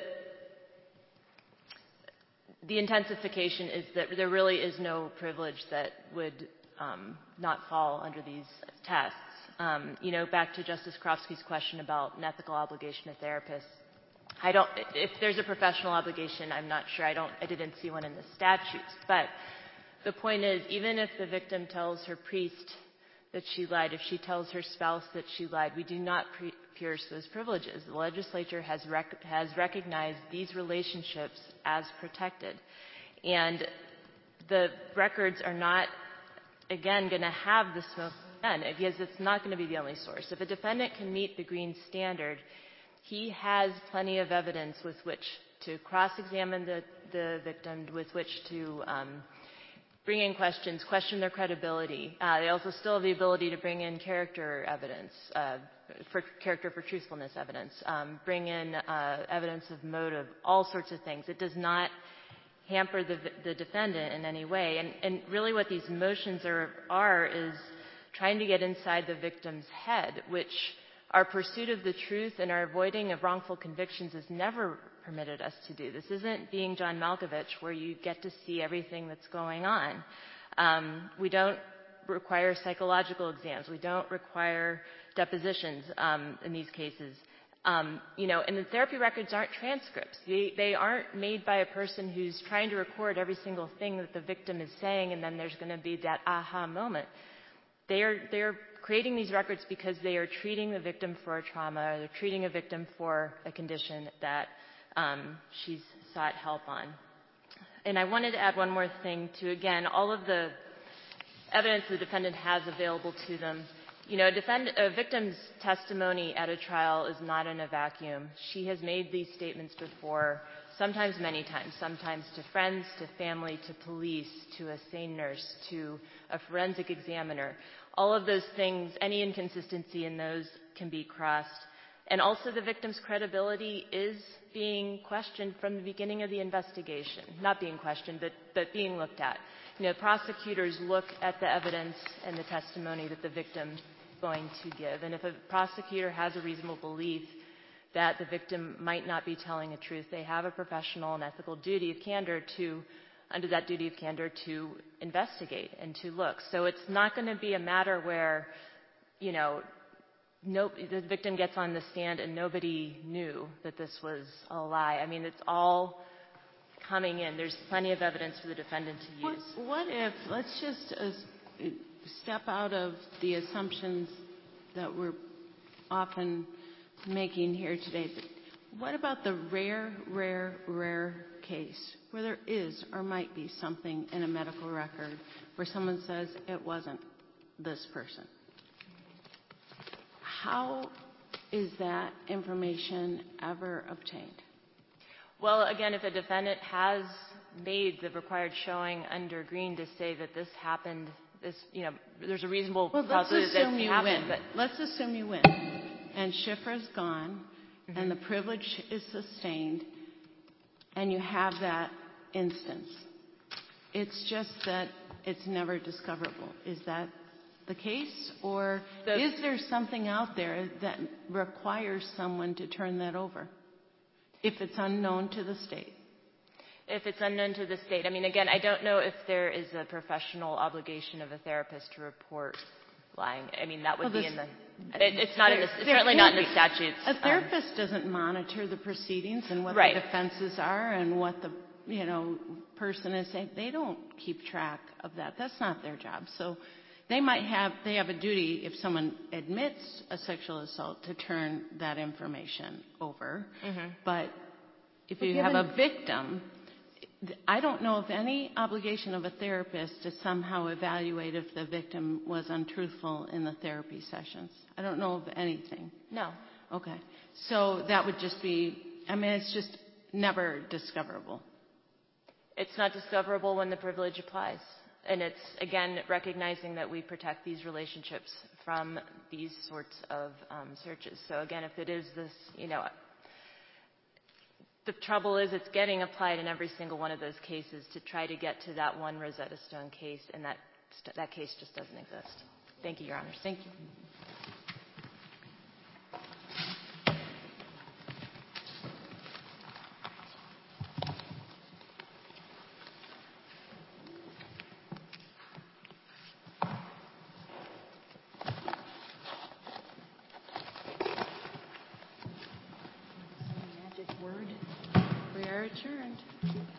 the intensification is that there really is no privilege that would um, not fall under these tests. Um, you know, back to Justice Karofsky's question about an ethical obligation of therapists. I don't, if there's a professional obligation, I'm not sure. I don't, I didn't see one in the statutes. But the point is, even if the victim tells her priest that she lied, if she tells her spouse that she lied, we do not pre- pierce those privileges. The legislature has rec- has recognized these relationships as protected. And the records are not, again, going to have the smoke because it's not going to be the only source. If a defendant can meet the Green standard, he has plenty of evidence with which to cross-examine the, the victim, with which to um, bring in questions, question their credibility. Uh, they also still have the ability to bring in character evidence, uh, for character for truthfulness evidence, um, bring in uh, evidence of motive, all sorts of things. It does not hamper the, the defendant in any way. And, and really what these motions are, are is trying to get inside the victim's head, which our pursuit of the truth and our avoiding of wrongful convictions has never permitted us to do. This isn't being John Malkovich, where you get to see everything that's going on. Um, we don't require psychological exams. We don't require depositions um, in these cases. Um, you know, and the therapy records aren't transcripts. They, they aren't made by a person who's trying to record every single thing that the victim is saying, and then there's going to be that aha moment. They are, they are creating these records because they are treating the victim for a trauma, or they're treating a victim for a condition that um, she's sought help on. And I wanted to add one more thing to, again, all of the evidence the defendant has available to them. You know, a, defend, a victim's testimony at a trial is not in a vacuum. She has made these statements before, sometimes many times, sometimes to friends, to family, to police, to a SANE nurse, to a forensic examiner. All of those things, any inconsistency in those can be crossed. And also the victim's credibility is being questioned from the beginning of the investigation. Not being questioned, but, but being looked at. You know, prosecutors look at the evidence and the testimony that the victim is going to give. And if a prosecutor has a reasonable belief that the victim might not be telling the truth, they have a professional and ethical duty of candor to, under that duty of candor, to investigate and to look. So it's not going to be a matter where, you know, no, the victim gets on the stand and nobody knew that this was a lie. I mean, it's all coming in. There's plenty of evidence for the defendant to use. What, what if, let's just uh, step out of the assumptions that we're often making here today. But what about the rare, rare, rare case where there is or might be something in a medical record where someone says it wasn't this person? How is that information ever obtained? Well, again, if a defendant has made the required showing under Green to say that this happened, this, you know, there's a reasonable well, possibility that this it happened. Win. But let's assume you win, and Schifra's gone, mm-hmm. and the privilege is sustained, and you have that instance. It's just that it's never discoverable. Is that the case, or the, is there something out there that requires someone to turn that over if it's unknown to the state? If it's unknown to the state. I mean, again, I don't know if there is a professional obligation of a therapist to report lying. I mean, that would well, be in the, it, it's not there, in the, it's certainly not in the statutes. A therapist um, doesn't monitor the proceedings and what right. the defenses are and what the, you know, person is saying. They don't keep track of that. That's not their job. So they might have, they have a duty if someone admits a sexual assault to turn that information over. Mm-hmm. But if you have a victim, I don't know of any obligation of a therapist to somehow evaluate if the victim was untruthful in the therapy sessions. I don't know of anything. No. Okay. So that would just be, I mean, it's just never discoverable. It's not discoverable when the privilege applies. And it's, again, recognizing that we protect these relationships from these sorts of um, searches. So, again, if it is this, you know, the trouble is it's getting applied in every single one of those cases to try to get to that one Rosetta Stone case, and that, that case just doesn't exist. Thank you, Your Honors. Thank you. Word. We are adjourned.